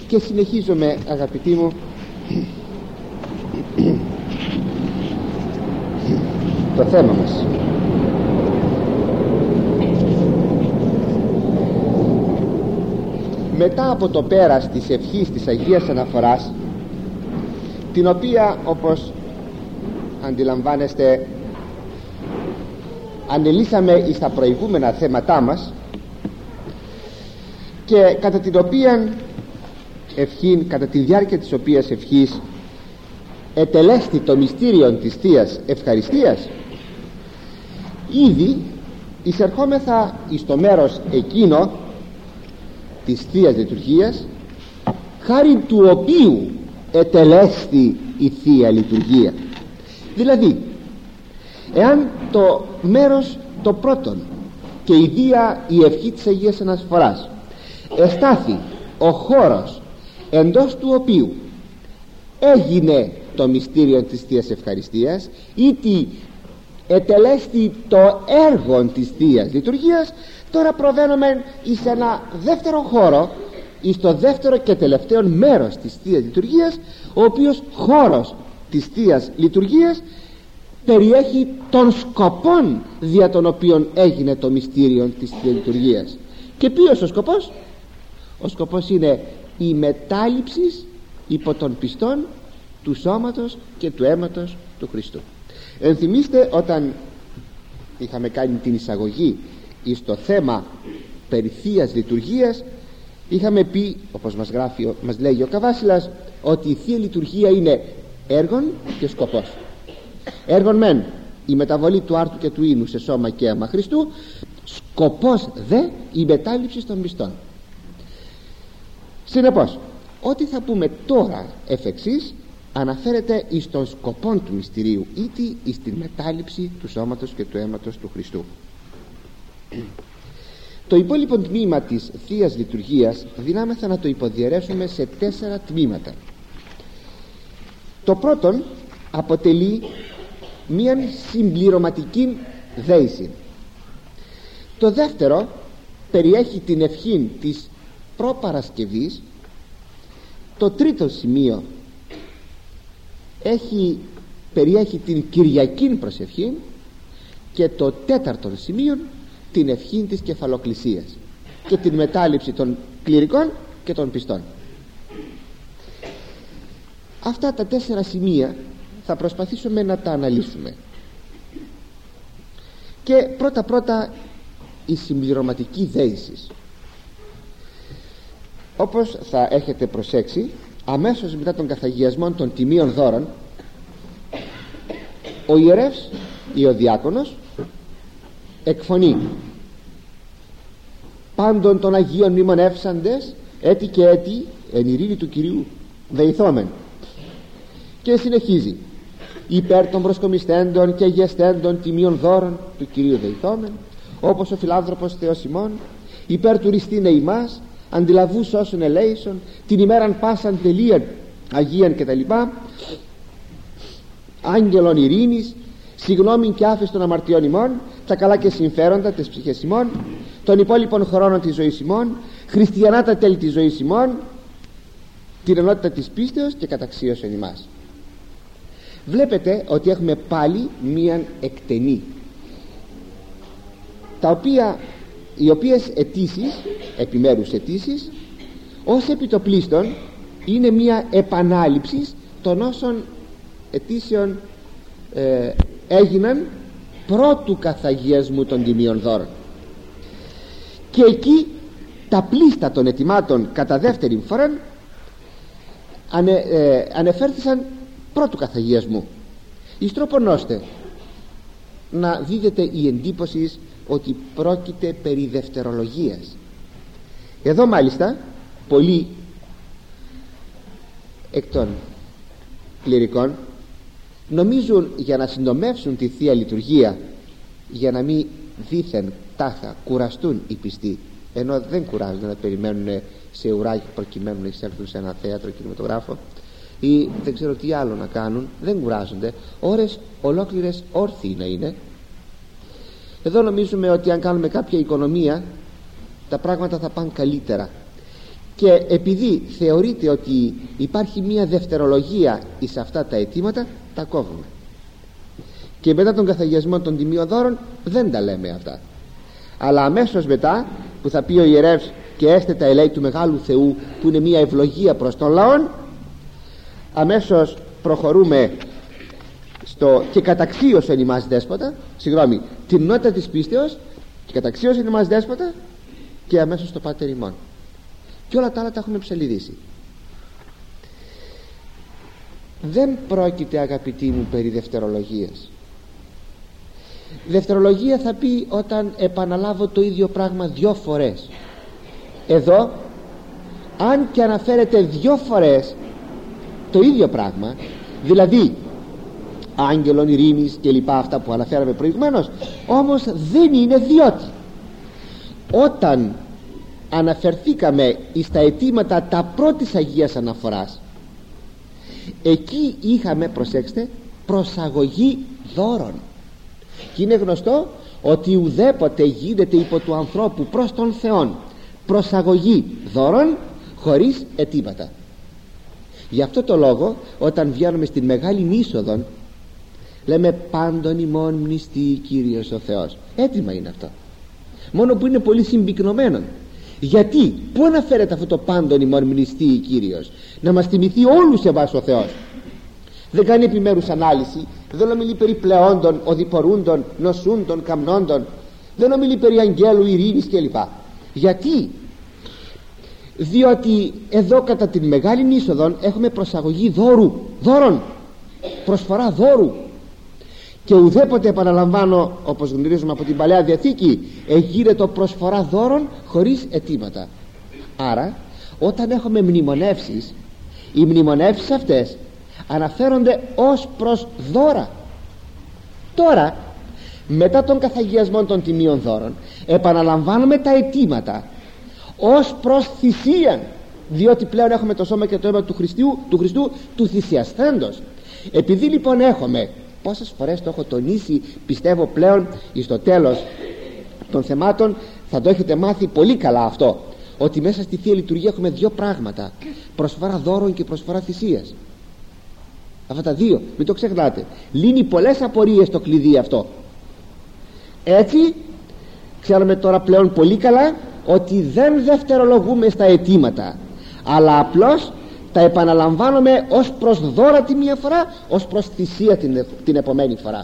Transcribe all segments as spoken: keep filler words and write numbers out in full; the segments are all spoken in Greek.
Και συνεχίζουμε, αγαπητοί μου, το θέμα μας. Μετά από το πέρας της ευχής της Αγίας Αναφοράς, την οποία, όπως αντιλαμβάνεστε, ανελύσαμε στα προηγούμενα θέματά μας, και κατά την οποία ευχήν, κατά τη διάρκεια της οποίας ευχής ετελέστη το μυστήριο της Θείας Ευχαριστίας, ήδη εισερχόμεθα εις το μέρος εκείνο της Θείας Λειτουργίας, χάρη του οποίου ετελέστη η Θεία Λειτουργία. Δηλαδή, εάν το μέρος το πρώτον και η Δία η ευχή της Αγίας Αναφοράς εστάθη ο χώρος εντός του οποίου έγινε το μυστήριο της Θείας Ευχαριστίας, ή ετελέστη το έργο της Θείας Λειτουργίας, τώρα προβαίνουμε εις ένα δεύτερο χώρο, εις το δεύτερο και τελευταίο μέρος της Θείας Λειτουργίας, ο οποίος χώρος της Θείας Λειτουργίας περιέχει των σκοπών δια των οποίων έγινε το μυστήριο της Θείας Λειτουργίας. Και ποιος ο σκοπός? Ο σκοπός είναι η μετάληψη υπό των πιστών του σώματος και του αίματος του Χριστού. Ενθυμίστε, όταν είχαμε κάνει την εισαγωγή εις το θέμα περί Θείας Λειτουργίας, είχαμε πει, όπως μας γράφει, μας λέγει ο Καβάσιλας, ότι η Θεία Λειτουργία είναι έργον και σκοπός. Έργον μεν η μεταβολή του άρτου και του ίνου σε σώμα και αίμα Χριστού, σκοπός δε η μετάληψη των πιστών. Συνεπώς, ό,τι θα πούμε τώρα εφ' εξής αναφέρεται εις των σκοπών του μυστηρίου, ήτι εις την μετάληψη του σώματος και του αίματος του Χριστού. Το υπόλοιπο τμήμα της Θείας Λειτουργίας δυνάμεθα να το υποδιαιρέσουμε σε τέσσερα τμήματα. Το πρώτον αποτελεί μία συμπληρωματική δέηση. Το δεύτερο περιέχει την ευχή της προπαρασκευής. Το τρίτο σημείο έχει, περιέχει την Κυριακή προσευχή, και το τέταρτο σημείο την ευχή της κεφαλοκλησίας και την μετάληψη των κληρικών και των πιστών. Αυτά τα τέσσερα σημεία θα προσπαθήσουμε να τα αναλύσουμε. Και πρώτα πρώτα η συμπληρωματική δέηση. Όπως θα έχετε προσέξει, αμέσως μετά τον καθαγιασμό των τιμίων δώρων, ο ιερεύς ή ο διάκονος εκφωνεί: πάντων των Αγίων μνημονεύσαντες έτη και έτη εν ειρήνη του Κυρίου δεηθόμεν. Και συνεχίζει: υπέρ των προσκομιστέντων και γεστέντων τιμίων δώρων του Κυρίου δεηθόμεν, όπως ο φιλάνθρωπος Θεός ημών, υπέρ του ριστήνε ημάς, αντιλαβούς όσων ελέησον, την ημέραν πάσαν τελείαν Αγίαν κτλ, άγγελων ειρήνης, συγγνώμην και άφεση των αμαρτιών ημών, τα καλά και συμφέροντα της ψυχής ημών, των υπόλοιπων χρόνων της ζωής ημών, χριστιανά τα τέλη της ζωής ημών, την ενότητα της πίστεως και καταξίωσον ημάς. Βλέπετε ότι έχουμε πάλι μία εκτενή, τα οποία, οι οποίες αιτήσεις, επιμέρους αιτήσεις, ως επιτοπλίστων είναι μία επανάληψη των όσων αιτήσεων ε, έγιναν πρώτου καθαγιασμού των τιμίων δώρων. Και εκεί τα πλήστα των αιτημάτων κατά δεύτερη φορά ανε, ε, ανεφέρθησαν πρώτου καθαγιασμού, εις τρόπον ώστε να δίδεται η εντύπωση ότι πρόκειται περί δευτερολογίας. Εδώ μάλιστα πολλοί εκ των κληρικών νομίζουν, για να συντομεύσουν τη Θεία Λειτουργία, για να μην δήθεν τάχα κουραστούν οι πιστοί, ενώ δεν κουράζονται να περιμένουν σε ουράκι προκειμένου να εισέλθουν σε ένα θέατρο, κινηματογράφο ή δεν ξέρω τι άλλο να κάνουν, δεν κουράζονται, ώρες ολόκληρες όρθιοι να είναι. Εδώ νομίζουμε ότι αν κάνουμε κάποια οικονομία τα πράγματα θα πάνε καλύτερα, Και επειδή θεωρείται ότι υπάρχει μια δευτερολογία εις αυτά τα αιτήματα, τα κόβουμε. Και μετά τον καθαγιασμό των τιμίων δώρων δεν τα λέμε αυτά. Αλλά αμέσως μετά που θα πει ο ιερεύς και έστε τα ελέη του Μεγάλου Θεού, που είναι μια ευλογία προς τον λαόν, αμέσως προχωρούμε στο και καταξίωσεν ημάς δέσποτα, συγγνώμη, την νότητα της πίστεως, και καταξίωσεν ημάς δέσποτα, και αμέσως στο Πάτερ ημών. Και όλα τα άλλα τα έχουμε ψελιδίσει. Δεν πρόκειται, αγαπητοί μου, περί δευτερολογίας. Δευτερολογία θα πει όταν επαναλάβω το ίδιο πράγμα δυο φορές. Εδώ, αν και αναφέρεται δυο φορές το ίδιο πράγμα, δηλαδή άγγελον ειρήνης και λοιπά, αυτά που αναφέραμε προηγουμένως, όμως δεν είναι, διότι όταν αναφερθήκαμε στα αιτήματα τα πρώτης Αγίας Αναφοράς, εκεί είχαμε, προσέξτε, προσαγωγή δώρων. Και είναι γνωστό ότι ουδέποτε γίνεται υπό του ανθρώπου προς τον Θεόν προσαγωγή δώρων χωρίς αιτήματα. Γι' αυτό το λόγο όταν βγαίνουμε στην Μεγάλη Είσοδον λέμε πάντων ημών μνηστεί Κύριος ο Θεός. Έτοιμα είναι αυτό, μόνο που είναι πολύ συμπυκνωμένο. Γιατί, πού αναφέρεται αυτό το πάντων ημών μνηστεί Κύριος? Να μας θυμηθεί όλους εμάς ο Θεός. Δεν κάνει επιμέρους ανάλυση, δεν ομιλεί περί πλεόντων, οδηπορούντων, νοσούντων, καμνόντων, δεν ομιλεί περί αγγέλου, ειρήνης κλπ. Γιατί? Διότι εδώ κατά την Μεγάλη Είσοδον έχουμε προσαγωγή δώρου, δώρων, προσφορά δώρου. Και ουδέποτε, επαναλαμβάνω, όπως γνωρίζουμε από την Παλαιά Διαθήκη, εγείρετο προσφορά δώρων χωρίς αιτήματα. Άρα όταν έχουμε μνημονεύσεις, οι μνημονεύσεις αυτές αναφέρονται ως προς δώρα. Τώρα μετά τον καθαγιασμό των τιμίων δώρων επαναλαμβάνουμε τα αιτήματα ως προς θυσίαν, διότι πλέον έχουμε το σώμα και το αίμα του Χριστού, του Χριστού του θυσιασθέντος. Επειδή λοιπόν έχουμε, πόσες φορές το έχω τονίσει, πιστεύω πλέον στο τέλος των θεμάτων θα το έχετε μάθει πολύ καλά αυτό, ότι μέσα στη Θεία Λειτουργία έχουμε δύο πράγματα, προσφορά δώρων και προσφορά θυσίας. Αυτά τα δύο, μην το ξεχνάτε. Λύνει πολλές απορίες το κλειδί αυτό. Έτσι ξέρουμε τώρα πλέον πολύ καλά ότι δεν δευτερολογούμε στα αιτήματα, αλλά απλώς τα επαναλαμβάνουμε ως προς δώρα τη μία φορά, ως προς θυσία την, την επομένη φορά.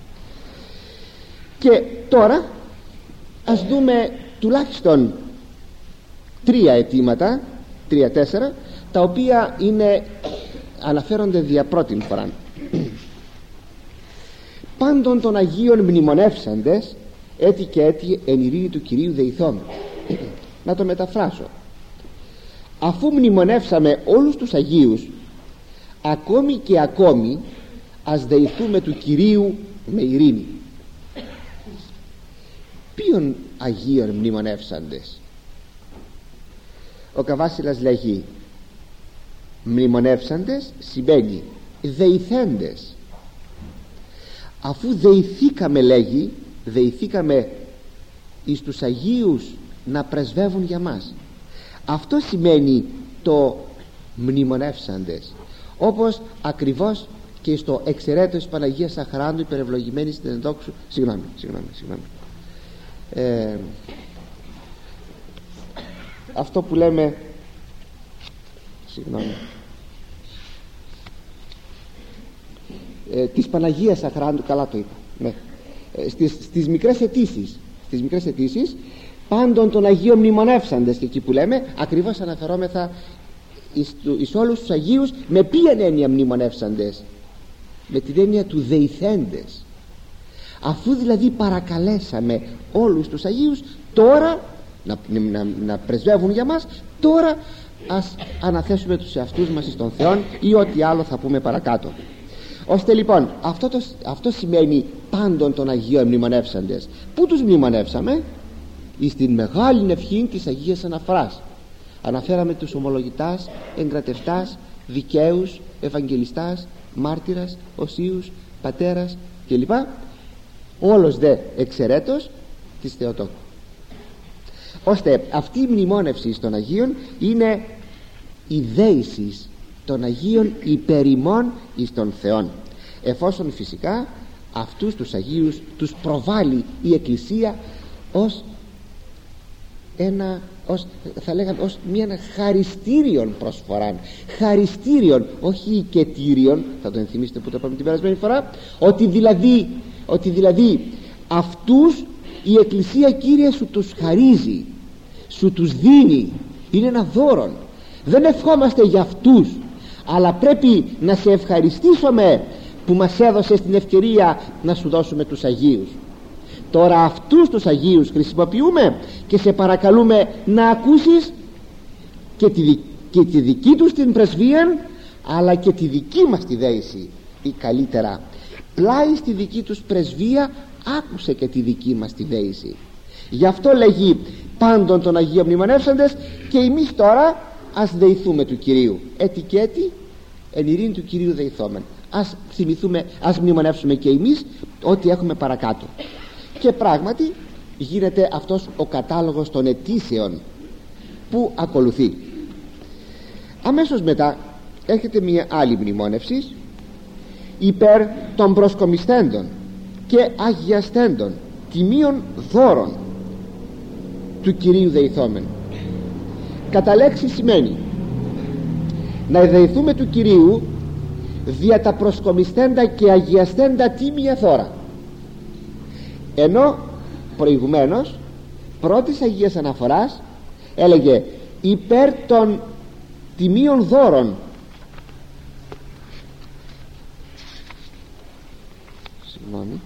Και τώρα ας δούμε τουλάχιστον τρία αιτήματα, τρία-τέσσερα, τα οποία είναι, αναφέρονται δια πρώτην φορά. Πάντων των Αγίων μνημονεύσαντες έτη και έτη εν ειρήνη του Κυρίου δεηθόμεν. Να το μεταφράσω. Αφού μνημονεύσαμε όλους τους Αγίους, ακόμη και ακόμη ας δεηθούμε του Κυρίου με ειρήνη. Ποιον Αγίων μνημονεύσαντες? Ο Καβάσιλας λέγει μνημονεύσαντες σημαίνει δεηθέντες. Αφού δεηθήκαμε, λέγει, δεηθήκαμε εις τους Αγίους να πρεσβεύουν για μας. Αυτό σημαίνει το μνημονεύσαντες, όπως ακριβώς και στο εξαιρέτως της Παναγίας Αχράντου υπερευλογημένης στην ενδόξου, συγγνώμη, συγγνώμη, συγγνώμη ε, αυτό που λέμε, συγγνώμη ε, της Παναγίας Αχράντου, καλά το είπα, ναι. ε, στις, στις μικρές αιτήσεις στις μικρές αιτήσεις πάντων των Αγίων μνημονεύσαντες, και εκεί που λέμε ακριβώς αναφερόμεθα εις, εις όλους τους Αγίους. Με ποιαν έννοια μνημονεύσαντες? Με την έννοια του δεηθέντες. Αφού δηλαδή παρακαλέσαμε όλους τους Αγίους τώρα να, να, να πρεσβεύουν για μας, τώρα ας αναθέσουμε τους εαυτούς μας εις τον Θεόν, ή ό,τι άλλο θα πούμε παρακάτω. Ώστε λοιπόν αυτό, το, αυτό σημαίνει πάντων των Αγίων μνημονεύσαντες. Πού τους μνημονεύσαμε? Εις την μεγάλη ευχή της Αγίας Αναφοράς. Αναφέραμε τους ομολογητάς, εγκρατευτάς, δικαίους, ευαγγελιστάς, μάρτυρας, οσίους, πατέρας κλπ. Όλος δε εξαιρέτως της Θεοτόκου. ώστε αυτή η μνημόνευση των Αγίων είναι η δέηση των Αγίων υπέρ ημών εις τον Θεόν, εφόσον φυσικά αυτούς τους Αγίους τους προβάλλει η Εκκλησία ως ένα, ως, θα λέγαμε, ως μια χαριστήριον προσφορά, χαριστήριον, όχι οικετήριον, θα το ενθυμίσετε που το είπαμε την περασμένη φορά, ότι δηλαδή, ότι δηλαδή αυτούς η Εκκλησία, Κύριε, σου τους χαρίζει, σου τους δίνει, είναι ένα δώρο. Δεν ευχόμαστε για αυτούς, αλλά πρέπει να σε ευχαριστήσουμε που μας έδωσες την ευκαιρία να σου δώσουμε τους Αγίους. Τώρα αυτούς τους Αγίους χρησιμοποιούμε και σε παρακαλούμε να ακούσεις και τη, και τη δική τους την πρεσβεία, αλλά και τη δική μας τη δέηση, ή καλύτερα πλάι στη δική τους πρεσβεία άκουσε και τη δική μας τη δέηση. Γι' αυτό λέγει πάντων των Αγίων μνημονεύσαντες, και εμείς τώρα ας δεηθούμε του Κυρίου. Έτι και έτι εν ειρήνη του Κυρίου δεηθόμεν. Ας θυμηθούμε, ας μνημονεύσουμε και εμείς ό,τι έχουμε παρακάτω. Και πράγματι γίνεται αυτός ο κατάλογος των αιτήσεων που ακολουθεί. Αμέσως μετά έρχεται μια άλλη μνημόνευση υπέρ των προσκομιστέντων και αγιαστέντων τιμίων δώρων του Κυρίου δεηθόμεν. Κατά λέξη σημαίνει να δεηθούμε του Κυρίου δια τα προσκομιστέντα και αγιαστέντα τίμια δώρα, ενώ προηγουμένως πρώτης Αγίας Αναφοράς έλεγε υπέρ των τιμίων δώρων, συγγνώμη,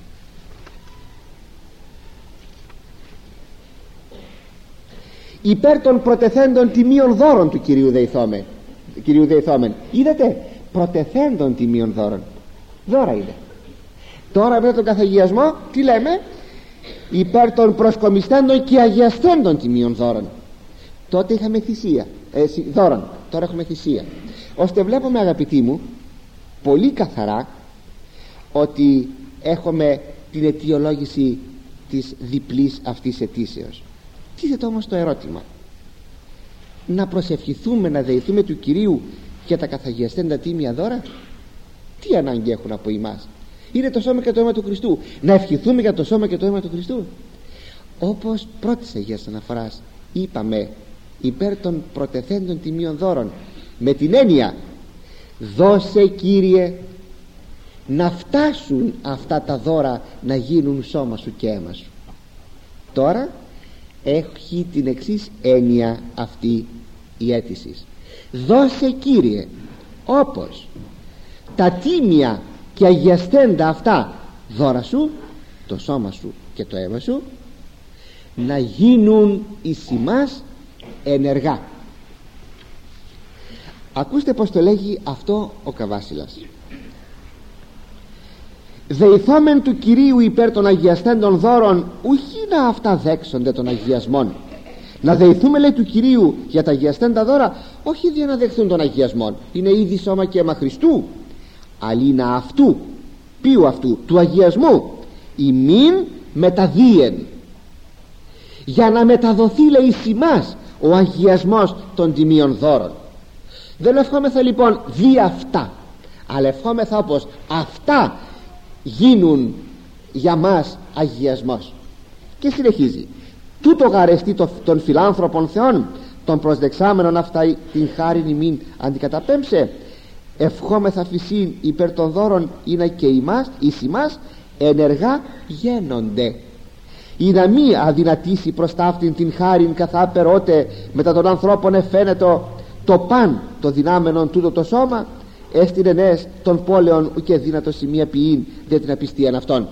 υπέρ των προτεθέντων τιμίων δώρων του Κυρίου δεηθόμεν, Κυρίου δεηθόμεν. Είδατε, προτεθέντων τιμίων δώρων, δώρα είναι. Τώρα με τον καθαγιασμό τι λέμε? Υπέρ των προσκομιστέντων και αγιαστέντων τιμίων δώρων. Τότε είχαμε θυσία, ε, δώρων, τώρα έχουμε θυσία. Ώστε βλέπουμε, αγαπητοί μου, πολύ καθαρά ότι έχουμε την αιτιολόγηση της διπλής αυτής αιτήσεως. Τίθεται όμως το ερώτημα, να προσευχηθούμε, να δεηθούμε του Κυρίου για τα καθαγιαστέντα τίμια δώρα? Τι ανάγκη έχουν από εμάς? Είναι το σώμα και το αίμα του Χριστού. Να ευχηθούμε για το σώμα και το αίμα του Χριστού. Όπως πρώτης Αγίας Αναφοράς είπαμε, υπέρ των προτεθέντων τιμίων δώρων, με την έννοια δώσε, Κύριε, να φτάσουν αυτά τα δώρα να γίνουν σώμα σου και αίμα σου. Τώρα έχει την εξής έννοια αυτή η αίτηση. Δώσε, Κύριε, όπως τα τίμια και αγιαστέντα αυτά δώρα σου, το σώμα σου και το αίμα σου, να γίνουν εις ημάς ενεργά. Ακούστε πως το λέγει αυτό ο Καβάσιλας. Δεηθόμεν του Κυρίου υπέρ των αγιαστέντων δώρων, ουχή να αυτά δέξονται των αγιασμών. Να δεηθούμε, λέει, του Κυρίου για τα αγιαστέντα δώρα, όχι για να δεχθούν των αγιασμών, είναι ήδη σώμα και αίμα Χριστού, αλλήνα αυτού, ποιου αυτού, του αγιασμού, ημίν μεταδίεν, για να μεταδοθεί, λέει, εις ημάς ο αγιασμός των τιμίων δώρων. Δεν ευχόμεθα λοιπόν δι' αυτά, αλλά ευχόμεθα όπως αυτά γίνουν για μας αγιασμός. Και συνεχίζει, τούτο γαρεστή των φιλάνθρωπων θεών, των προσδεξάμενων αυτά την χάριν ημίν αντικαταπέμψε. Ευχόμεθα φυσίν υπέρ των δώρων είναι και ημάς, εις ημάς ενεργά γένονται, ή να μη αδυνατήσει προς ταύτην την χάριν καθά περότε μετά των ανθρώπων εφαίνεται το παν το δυνάμενον τούτο το σώμα, έστειν ενές των πόλεων ουκε δύνατο σημεία ποιήν δια την απιστίαν αυτών.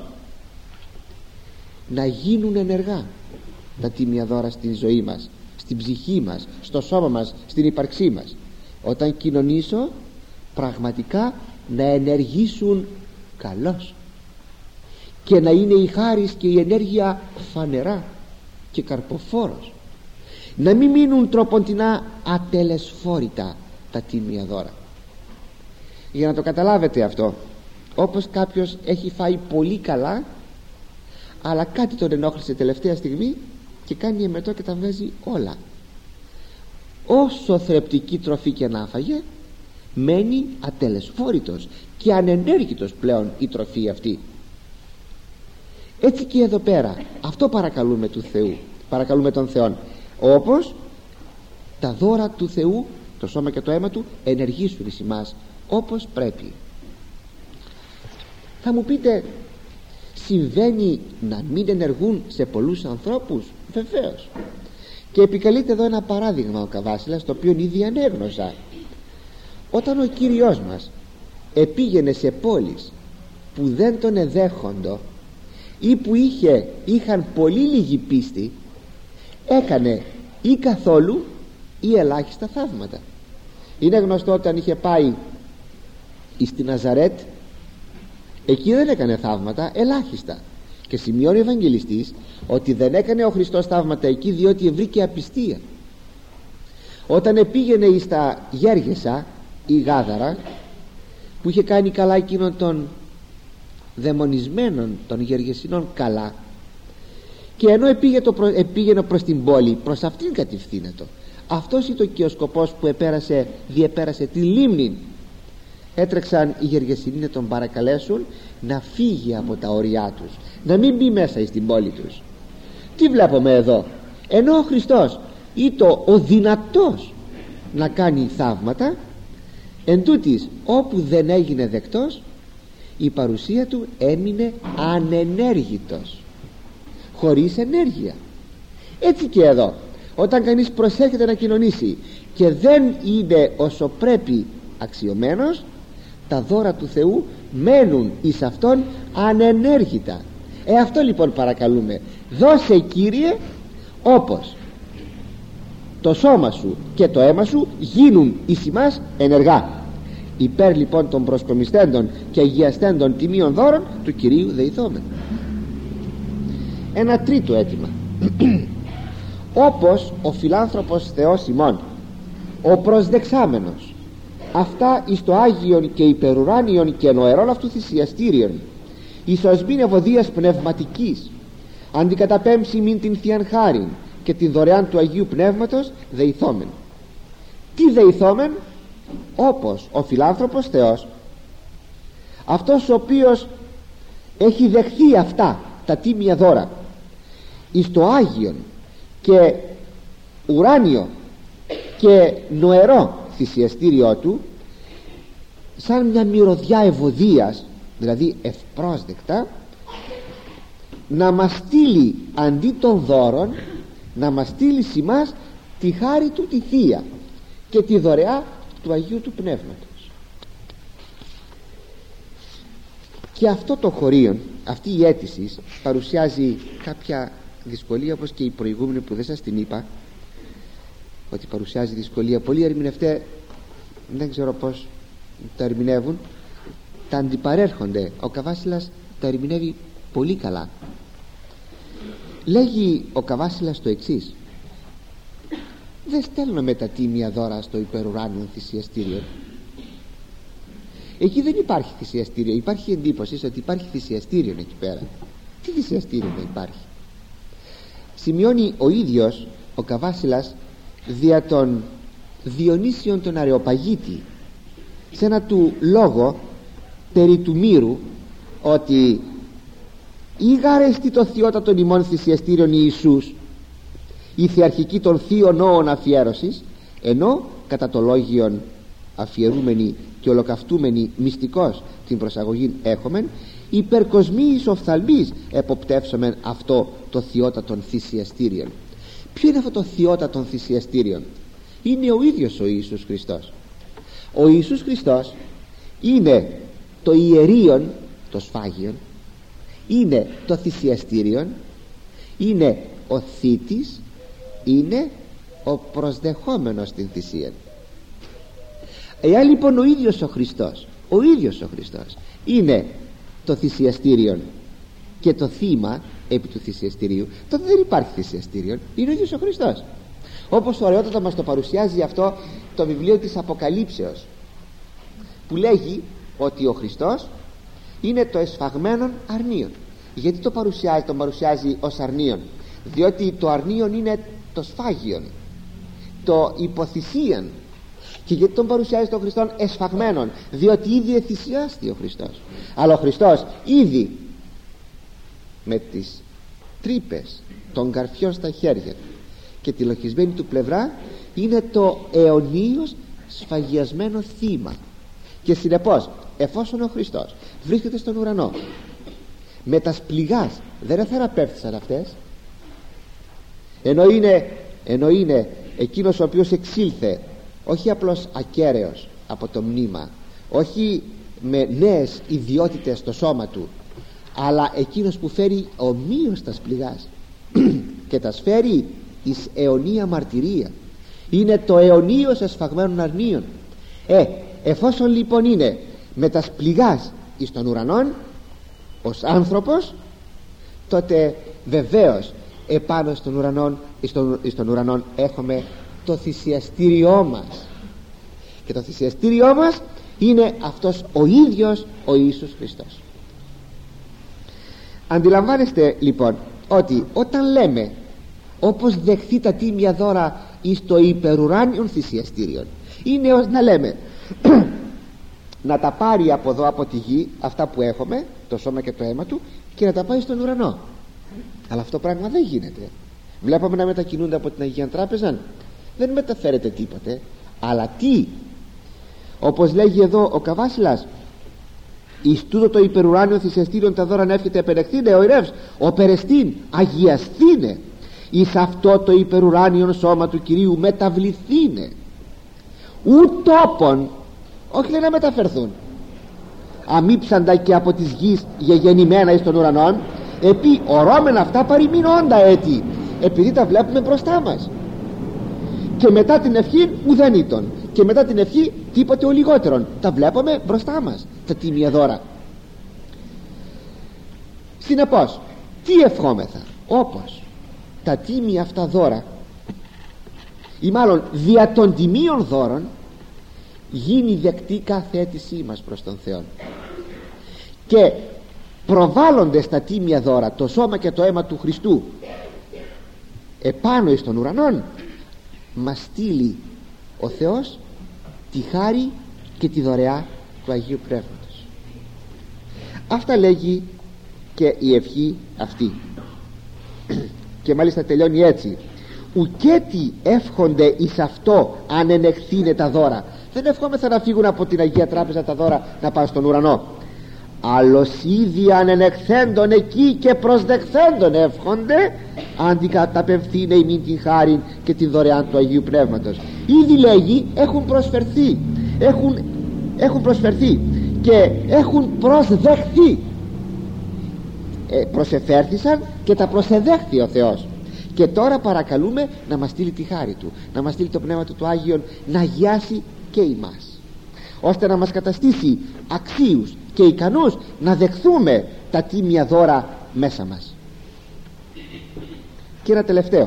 Να γίνουν ενεργά τα τίμια δώρα στην ζωή μας, στην ψυχή μας, στο σώμα μας, στην ύπαρξή μας. Όταν κοινωνήσω, πραγματικά να ενεργήσουν καλώς και να είναι η χάρις και η ενέργεια φανερά και καρποφόρος, να μην μείνουν τροποντινά ατελεσφόρητα τα τίμια δώρα. Για να το καταλάβετε αυτό, όπως κάποιος έχει φάει πολύ καλά, αλλά κάτι τον ενόχλησε τελευταία στιγμή και κάνει εμετό και τα βγάζει όλα. Όσο θρεπτική τροφή και να φάγε, μένει ατελεσφόρητος και ανενέργητος πλέον η τροφή αυτή. Έτσι και εδώ πέρα αυτό παρακαλούμε του Θεού, παρακαλούμε τον Θεό, όπως τα δώρα του Θεού, το σώμα και το αίμα του, ενεργήσουν εις εμάς όπως πρέπει. Θα μου πείτε, συμβαίνει να μην ενεργούν σε πολλούς ανθρώπους? Βεβαίως. Και επικαλείται εδώ ένα παράδειγμα ο Καβάσιλας, το οποίο ήδη ανέγνωσα. Όταν ο Κύριος μας επήγαινε σε πόλεις που δεν τον εδέχοντο ή που είχε, είχαν πολύ λίγη πίστη, έκανε ή καθόλου ή ελάχιστα θαύματα. Είναι γνωστό όταν είχε πάει στη Ναζαρέτ, εκεί δεν έκανε θαύματα, ελάχιστα. Και σημειώνει ο Ευαγγελιστής ότι δεν έκανε ο Χριστός θαύματα εκεί διότι βρήκε απιστία. Όταν πήγαινε στα Γέργεσα ή Γάδαρα, που είχε κάνει καλά εκείνον των δαιμονισμένων των Γεργεσινών καλά, και ενώ επήγε το προ... επήγαινε προς την πόλη, προς αυτήν κατευθύνετο, αυτός ήταν και ο σκοπός που επέρασε, διεπέρασε τη λίμνη. Έτρεξαν οι Γεργεσινοί να τον παρακαλέσουν να φύγει από τα όρια τους, να μην μπει μέσα στην πόλη τους. Τι βλέπουμε εδώ? Ενώ ο Χριστός ήταν ο δυνατός να κάνει θαύματα, εν τούτοις όπου δεν έγινε δεκτός, η παρουσία του έμεινε ανενέργητος, χωρίς ενέργεια. Έτσι και εδώ, όταν κανείς προσέρχεται να κοινωνήσει και δεν είναι όσο πρέπει αξιωμένος, τα δώρα του Θεού μένουν εις αυτόν ανενέργητα. Ε, αυτό λοιπόν παρακαλούμε, δώσε Κύριε, όπως το σώμα σου και το αίμα σου γίνουν εις ημάς ενεργά. Υπέρ λοιπόν των προσκομιστέντων και αγιαστέντων τιμίων δώρων του Κυρίου δεηθόμεν. Ένα τρίτο αίτημα. Όπως ο φιλάνθρωπος Θεός ημών, ο προσδεξάμενος αυτά εις το Άγιον και υπερουράνιον και νοερών αυτού θυσιαστήριον, εις οσμήν ευωδίας πνευματικής, αντικαταπέμψει μην την Θείαν Χάριν και την δωρεάν του Αγίου Πνεύματος δεηθόμεν. Τι δεηθόμεν? Όπως ο φιλάνθρωπος Θεός, αυτός ο οποίος έχει δεχθεί αυτά τα τίμια δώρα εις το Άγιον και ουράνιο και νοερό θυσιαστήριό του, σαν μια μυρωδιά ευωδίας, δηλαδή ευπρόσδεκτα, να μας στείλει αντί των δώρων, να μας στείλει σημάς τη χάρη του τη Θεία και τη δωρεά του Αγίου του Πνεύματος. Και αυτό το χωρίον, αυτή η αίτηση παρουσιάζει κάποια δυσκολία, όπως και η προηγούμενη που δεν σας την είπα, ότι παρουσιάζει δυσκολία. Πολλοί ερμηνευτές, δεν ξέρω πως το ερμηνεύουν, τα αντιπαρέρχονται. Ο Καβάσιλας το ερμηνεύει πολύ καλά. Λέγει ο Καβάσιλας το εξής: δεν στέλνουμε τα τίμια δώρα στο υπερουράνιο θυσιαστήριο. Εκεί δεν υπάρχει θυσιαστήριο. Υπάρχει εντύπωση ότι υπάρχει θυσιαστήριο εκεί πέρα. Τι θυσιαστήριο να υπάρχει? Σημειώνει ο ίδιος ο Καβάσιλας δια των Διονύσιων τον Αρεοπαγίτη σε ένα του λόγο περί του μύρου, ότι ή γάρεστη το θειότατον ημών θυσιαστήριον Ιησούς, η θεαρχική των θείων νόων αφιέρωσης, ενώ κατά το λόγιον αφιερούμενη και ολοκαυτούμενη μυστικός την προσαγωγή έχομεν, υπερκοσμίης οφθαλμής εποπτεύσομεν αυτό το θειότατον θυσιαστήριον. Ποιο είναι αυτό το θειότατον θυσιαστήριον? Είναι ο ίδιος ο Ιησούς Χριστός. Ο Ιησούς Χριστός είναι το ιερίον, το σφάγιον, είναι το θυσιαστήριον, είναι ο θήτης, είναι ο προσδεχόμενος στην θυσία. Εάν λοιπόν ο ίδιος ο Χριστός, ο ίδιος ο Χριστός είναι το θυσιαστήριον και το θύμα επί του θυσιαστηρίου, τότε δεν υπάρχει θυσιαστήριον, είναι ο ίδιος ο Χριστός. Όπως ωραιότατα μας το παρουσιάζει αυτό το βιβλίο της Αποκαλύψεως, που λέγει ότι ο Χριστός είναι το εσφαγμένον αρνίον. Γιατί το παρουσιάζει, τον παρουσιάζει ως αρνίον? διότι το αρνίον είναι το σφάγιον, το υποθυσίαν. Και γιατί τον παρουσιάζει τον Χριστόν εσφαγμένον? Διότι ήδη εθυσιάστη ο Χριστός. Αλλά ο Χριστός ήδη με τις τρύπες των καρφιών στα χέρια και τη λοχισμένη του πλευρά είναι το αιωνίως σφαγιασμένο θύμα. Και συνεπώς, εφόσον ο Χριστός βρίσκεται στον ουρανό, με τα σπληγάς δεν θεραπεύτησαν αυτές, ενώ είναι, ενώ είναι εκείνος ο οποίος εξήλθε όχι απλώς ακέραιος από το μνήμα, όχι με νέες ιδιότητες στο σώμα του, αλλά εκείνος που φέρει ομοίως τα σπληγάς και τα σφέρει εις αιωνία μαρτυρία, είναι το αιωνίως εσφαγμένων αρνίων. Ε, εφόσον λοιπόν είναι με τα σπληγάς εις των ουρανών ως άνθρωπος, τότε βεβαίως επάνω στον ουρανόν, εις των, εις των ουρανών έχουμε το θυσιαστήριό μας, και το θυσιαστήριό μας είναι αυτός ο ίδιος ο Ιησούς Χριστός. Αντιλαμβάνεστε λοιπόν ότι όταν λέμε όπως δεχθεί τα τίμια δώρα εις το υπερουράνιον θυσιαστήριον, είναι ως να λέμε να τα πάρει από εδώ από τη γη αυτά που έχουμε, το σώμα και το αίμα του, και να τα πάει στον ουρανό. Αλλά αυτό πράγμα δεν γίνεται. Βλέπουμε να μετακινούνται από την Αγία Τράπεζα, δεν μεταφέρεται τίποτε. Αλλά τι, όπως λέγει εδώ ο Καβάσιλας, εις τούτο το υπερουράνιο θυσιαστήριον τα δώρα να εύχεται επενεχθήνε ο ιερεύς, ο περεστήν αγιασθήνε, εις αυτό το υπερουράνιον σώμα του Κυρίου μεταβληθήνε, ου τόπον, όχι λέει να μεταφερθούν, αμύψαντα και από της γης γεγεννημένα εις των ουρανών, επί ορώμεν αυτά παροιμηνώντα έτη, επειδή τα βλέπουμε μπροστά μας. Και μετά την ευχή ουδέν ήτον, και μετά την ευχή τίποτε ο λιγότερον, τα βλέπουμε μπροστά μας τα τίμια δώρα. Συνεπώς, τι ευχόμεθα? Όπως τα τίμια αυτά δώρα, ή μάλλον δια των τιμίων δώρων, γίνει δεκτή κάθε αίτησή μας προς τον Θεό, και προβάλλονται στα τίμια δώρα το σώμα και το αίμα του Χριστού επάνω εις των ουρανών, μας στείλει ο Θεός τη χάρη και τη δωρεά του Αγίου Πνεύματος. Αυτά λέγει και η ευχή αυτή. Και μάλιστα τελειώνει έτσι: ουκέτι εύχονται εις αυτό αν ενεχθήνε τα δώρα. Δεν ευχόμεθα να φύγουν από την Αγία Τράπεζα τα δώρα να πάνε στον ουρανό, άλλος ήδη αν ενεχθέντον εκεί και προσδεχθέντον εύχονται αντικαταπευθύνε ημίν την χάριν και την δωρεάν του Αγίου Πνεύματος. Ήδη λέγει έχουν προσφερθεί, έχουν, έχουν προσφερθεί και έχουν προσδεχθεί. ε, προσεφέρθησαν και τα προσεδέχθη ο Θεός, και τώρα παρακαλούμε να μας στείλει τη χάρη του, να μας στείλει το Πνεύμα του του Άγιον να αγιάσει και εμάς, ώστε να μας καταστήσει αξίους και ικανούς να δεχθούμε τα τίμια δώρα μέσα μας. Και ένα τελευταίο,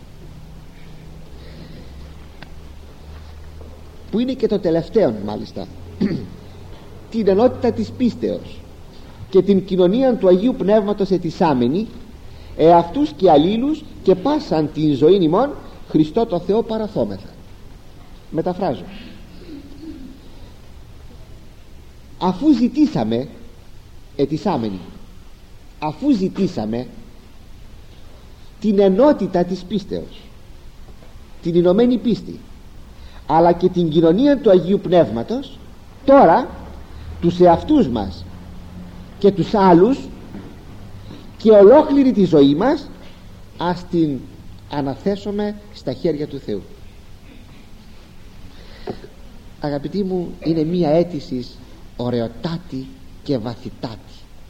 που είναι και το τελευταίο μάλιστα, την ενότητα της πίστεως και την κοινωνία του Αγίου Πνεύματος ετισάμενη, εαυτούς και αλλήλους και πάσαν την ζωή ημών Χριστό το Θεό παραθόμεθα. Μεταφράζω: αφού ζητήσαμε ετισάμενοι, αφού ζητήσαμε την ενότητα της πίστεως, την ενωμένη πίστη, αλλά και την κοινωνία του Αγίου Πνεύματος, τώρα τους εαυτούς μας και τους άλλους και ολόκληρη τη ζωή μας ας την αναθέσουμε στα χέρια του Θεού. Αγαπητοί μου, είναι μία αίτηση ωραιοτάτη και βαθυτάτη.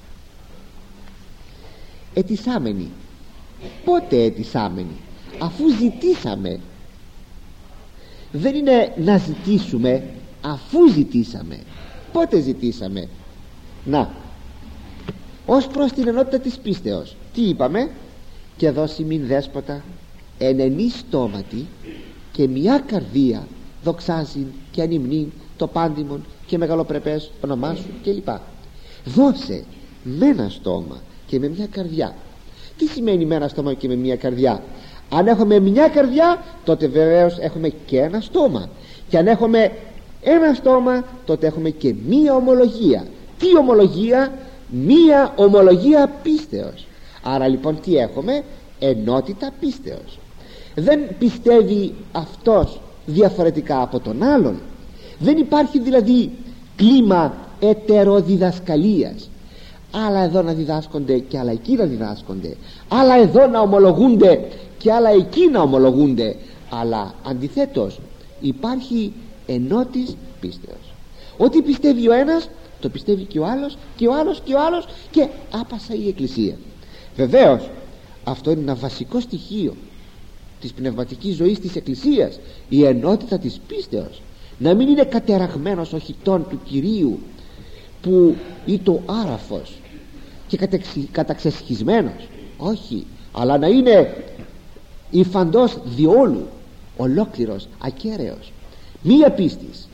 Ετισάμενοι. Πότε ετισάμενοι? Αφού ζητήσαμε. Δεν είναι να ζητήσουμε, αφού ζητήσαμε. Πότε ζητήσαμε? Να, ως προς την ενότητα της πίστεως, τι είπαμε? Και δώσει μην δέσποτα εν ενή στόματι και μια καρδία δοξάζει και ανυμνεί το πάντιμον και μεγαλοπρεπές όνομά σου κλπ. Δώσε με ένα στόμα και με μια καρδιά Τι σημαίνει με ένα στόμα και με μια καρδιά? Αν έχουμε μια καρδιά, τότε βεβαίως έχουμε και ένα στόμα, και αν έχουμε ένα στόμα, τότε έχουμε και μία ομολογία. Τι ομολογία? Μία ομολογία πίστεως. Άρα λοιπόν τι έχουμε? Ενότητα πίστεως. Δεν πιστεύει αυτός διαφορετικά από τον άλλον. Δεν υπάρχει δηλαδή κλίμα ετεροδιδασκαλίας. Άλλα εδώ να διδάσκονται και άλλα εκεί να διδάσκονται, άλλα εδώ να ομολογούνται και άλλα εκεί να ομολογούνται, αλλά αντιθέτως υπάρχει ενότης πίστεως. Ό,τι πιστεύει ο ένας, το πιστεύει και ο άλλος, και ο άλλος και ο άλλος, και άπασα η Εκκλησία. Βεβαίως αυτό είναι ένα βασικό στοιχείο της πνευματικής ζωής της Εκκλησίας, η ενότητα της πίστεως. Να μην είναι κατεραγμένος ο χιτών του Κυρίου, που ή το άραφος και καταξεσχισμένος, όχι, αλλά να είναι υφαντός διόλου, ολόκληρος, ακέραιος, μία πίστης.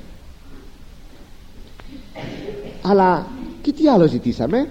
Αλλά και τι άλλο ζητήσαμε?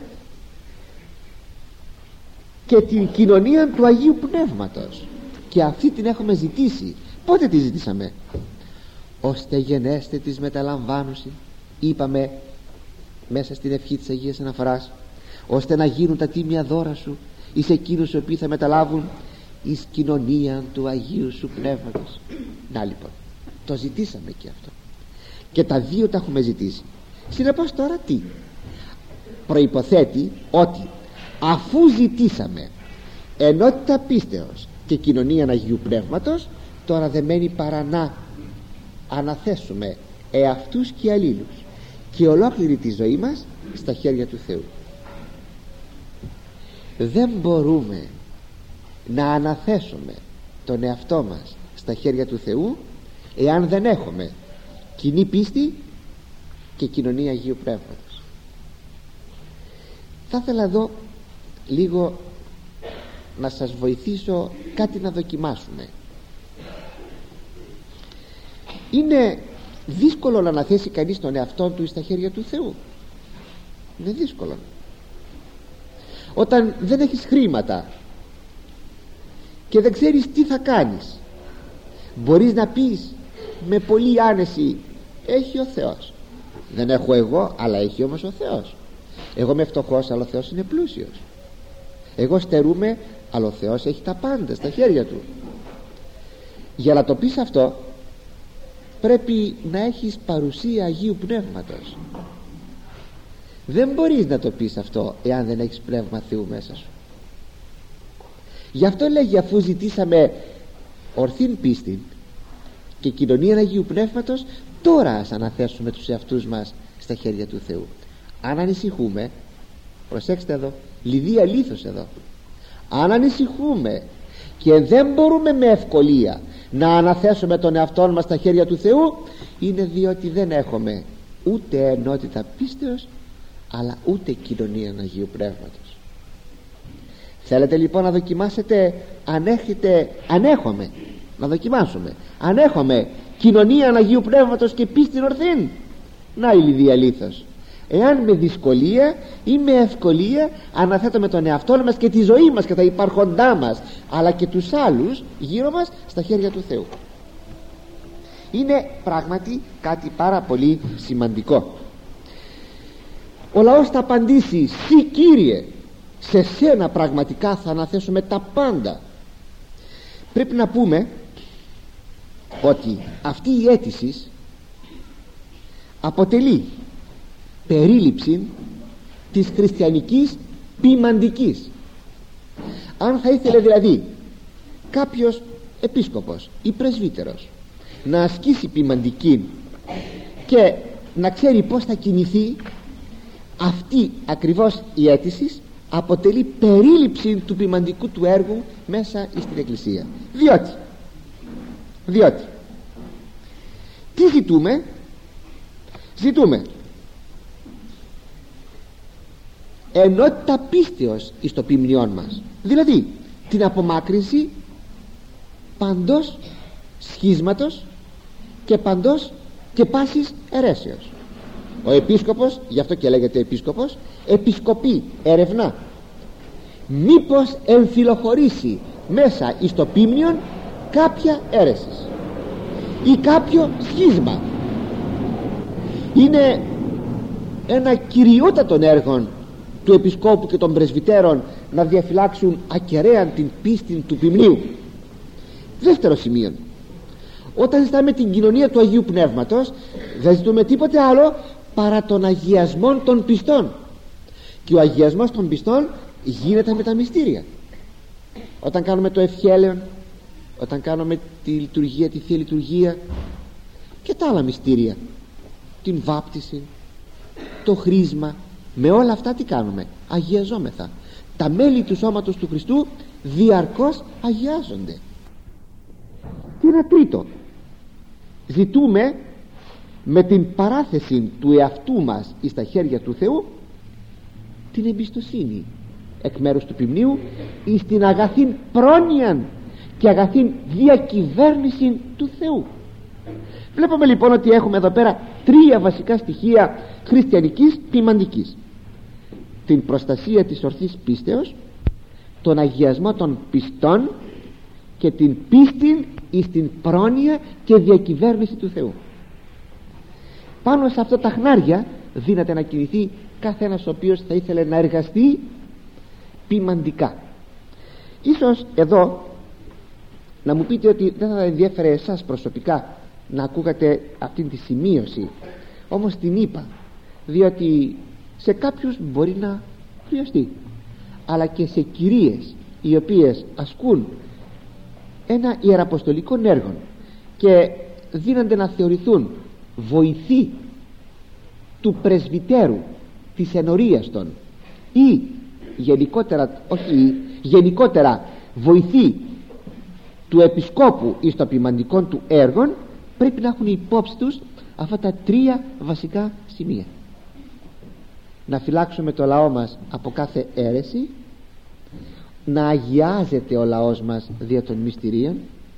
Και την κοινωνία του Αγίου Πνεύματος, και αυτή την έχουμε ζητήσει. Πότε τη ζητήσαμε? Ώστε γενέστε της μεταλαμβάνουση, είπαμε μέσα στην ευχή της Αγίας Αναφοράς, ώστε να γίνουν τα τίμια δώρα σου εις εκείνους οι οποίοι θα μεταλάβουν εις κοινωνία του Αγίου σου Πνεύματος. Να λοιπόν, το ζητήσαμε και αυτό, και τα δύο τα έχουμε ζητήσει. Συνεπώς τώρα τι? Προϋποθέτει ότι αφού ζητήσαμε ενότητα πίστεως και κοινωνία Αγίου Πνεύματος, τώρα δεν μένει παρά να αναθέσουμε εαυτούς και αλλήλους και ολόκληρη τη ζωή μας στα χέρια του Θεού. Δεν μπορούμε να αναθέσουμε τον εαυτό μας στα χέρια του Θεού εάν δεν έχουμε κοινή πίστη και κοινωνία Αγίου Πνεύματος. Θα ήθελα εδώ λίγο να σας βοηθήσω κάτι να δοκιμάσουμε. Είναι δύσκολο να αναθέσει κανείς τον εαυτό του στα χέρια του Θεού. Είναι δύσκολο. Όταν δεν έχεις χρήματα και δεν ξέρεις τι θα κάνεις, μπορείς να πεις με πολλή άνεση, έχει ο Θεός. Δεν έχω εγώ, αλλά έχει όμως ο Θεός. Εγώ είμαι φτωχός, αλλά ο Θεός είναι πλούσιος. Εγώ στερούμαι, αλλά ο Θεός έχει τα πάντα στα χέρια του. Για να το πεις αυτό, πρέπει να έχεις παρουσία Αγίου Πνεύματος. Δεν μπορείς να το πεις αυτό εάν δεν έχεις Πνεύμα Θεού μέσα σου. Γι' αυτό λέγει, αφού ζητήσαμε ορθήν πίστην και κοινωνία Αγίου Πνεύματος, τώρα ας αναθέσουμε τους εαυτούς μας στα χέρια του Θεού. Αν ανησυχούμε, προσέξτε εδώ, λιδία λίθος εδώ, αν ανησυχούμε και δεν μπορούμε με ευκολία να αναθέσουμε τον εαυτό μας στα χέρια του Θεού, είναι διότι δεν έχουμε ούτε ενότητα πίστεως, αλλά ούτε κοινωνία Αγίου Πνεύματος. Θέλετε λοιπόν να δοκιμάσετε αν έχετε, αν έχουμε, να δοκιμάσουμε αν έχουμε κοινωνία Αγίου Πνεύματος και πίστη ορθήν. Να η λιδία λίθος. Εάν με δυσκολία ή με ευκολία αναθέτουμε τον εαυτό μας και τη ζωή μας και τα υπάρχοντά μας, αλλά και τους άλλους γύρω μας στα χέρια του Θεού. Είναι πράγματι κάτι πάρα πολύ σημαντικό. Ο λαός θα απαντήσει, «Συ Κύριε, σε σένα πραγματικά θα αναθέσουμε τα πάντα». Πρέπει να πούμε ότι αυτή η αίτηση αποτελεί περίληψη της χριστιανικής ποιμαντικής. Αν θα ήθελε δηλαδή κάποιος επίσκοπος ή πρεσβύτερος να ασκήσει ποιμαντική και να ξέρει πως θα κινηθεί, αυτή ακριβώς η αίτηση αποτελεί περίληψη του ποιμαντικού του έργου μέσα στην Εκκλησία. Διότι διότι τι ζητούμε? Ζητούμε ενότητα πίστεως εις το ποιμνιόν μας, δηλαδή την απομάκρυνση παντός σχίσματος και παντός και πάσης αιρέσεως. Ο επίσκοπος, γι' αυτό και λέγεται επίσκοπος, επισκοπεί, ερευνά. μήπως εμφυλοχωρήσει μέσα εις το πίμνιον κάποια αίρεση ή κάποιο σχίσμα. Είναι ένα κυριότατο έργο του Επισκόπου και των Πρεσβυτέρων να διαφυλάξουν ακεραίαν την πίστη του ποιμνίου. Δεύτερο σημείο, όταν ζητάμε την κοινωνία του Αγίου Πνεύματος, δεν ζητούμε τίποτε άλλο παρά τον αγιασμό των πιστών, και ο αγιασμός των πιστών γίνεται με τα μυστήρια. Όταν κάνουμε το ευχέλαιον, όταν κάνουμε τη λειτουργία, τη Θεία Λειτουργία και τα άλλα μυστήρια, την βάπτιση, το χρίσμα, με όλα αυτά τι κάνουμε? Αγιαζόμεθα. Τα μέλη του σώματος του Χριστού διαρκώς αγιάζονται. Και ένα τρίτο, ζητούμε με την παράθεση του εαυτού μας εις τα χέρια του Θεού την εμπιστοσύνη εκ μέρους του ποιμνίου εις την αγαθήν πρόνοιαν και αγαθήν διακυβέρνηση του Θεού. Βλέπουμε λοιπόν ότι έχουμε εδώ πέρα τρία βασικά στοιχεία χριστιανικής ποιμαντικής: την προστασία της ορθής πίστεως, τον αγιασμό των πιστών και την πίστη εις την πρόνοια και διακυβέρνηση του Θεού. Πάνω σε αυτά τα χνάρια δύναται να κινηθεί κάθε ένας ο οποίος θα ήθελε να εργαστεί ποιμαντικά. Ίσως εδώ να μου πείτε ότι δεν θα ενδιέφερε εσάς προσωπικά να ακούγατε αυτήν τη σημείωση, όμως την είπα διότι σε κάποιους μπορεί να χρειαστεί, αλλά και σε κυρίες οι οποίες ασκούν ένα ιεραποστολικό έργο και δίνονται να θεωρηθούν βοηθοί του πρεσβυτέρου της ενορίας των, ή γενικότερα, όχι γενικότερα βοηθοί του επισκόπου εις το ποιμαντικών του έργων, πρέπει να έχουν υπόψη τους αυτά τα τρία βασικά σημεία: να φυλάξουμε το λαό μας από κάθε αίρεση, να αγιάζεται ο λαός μας δια των μυστηρίων,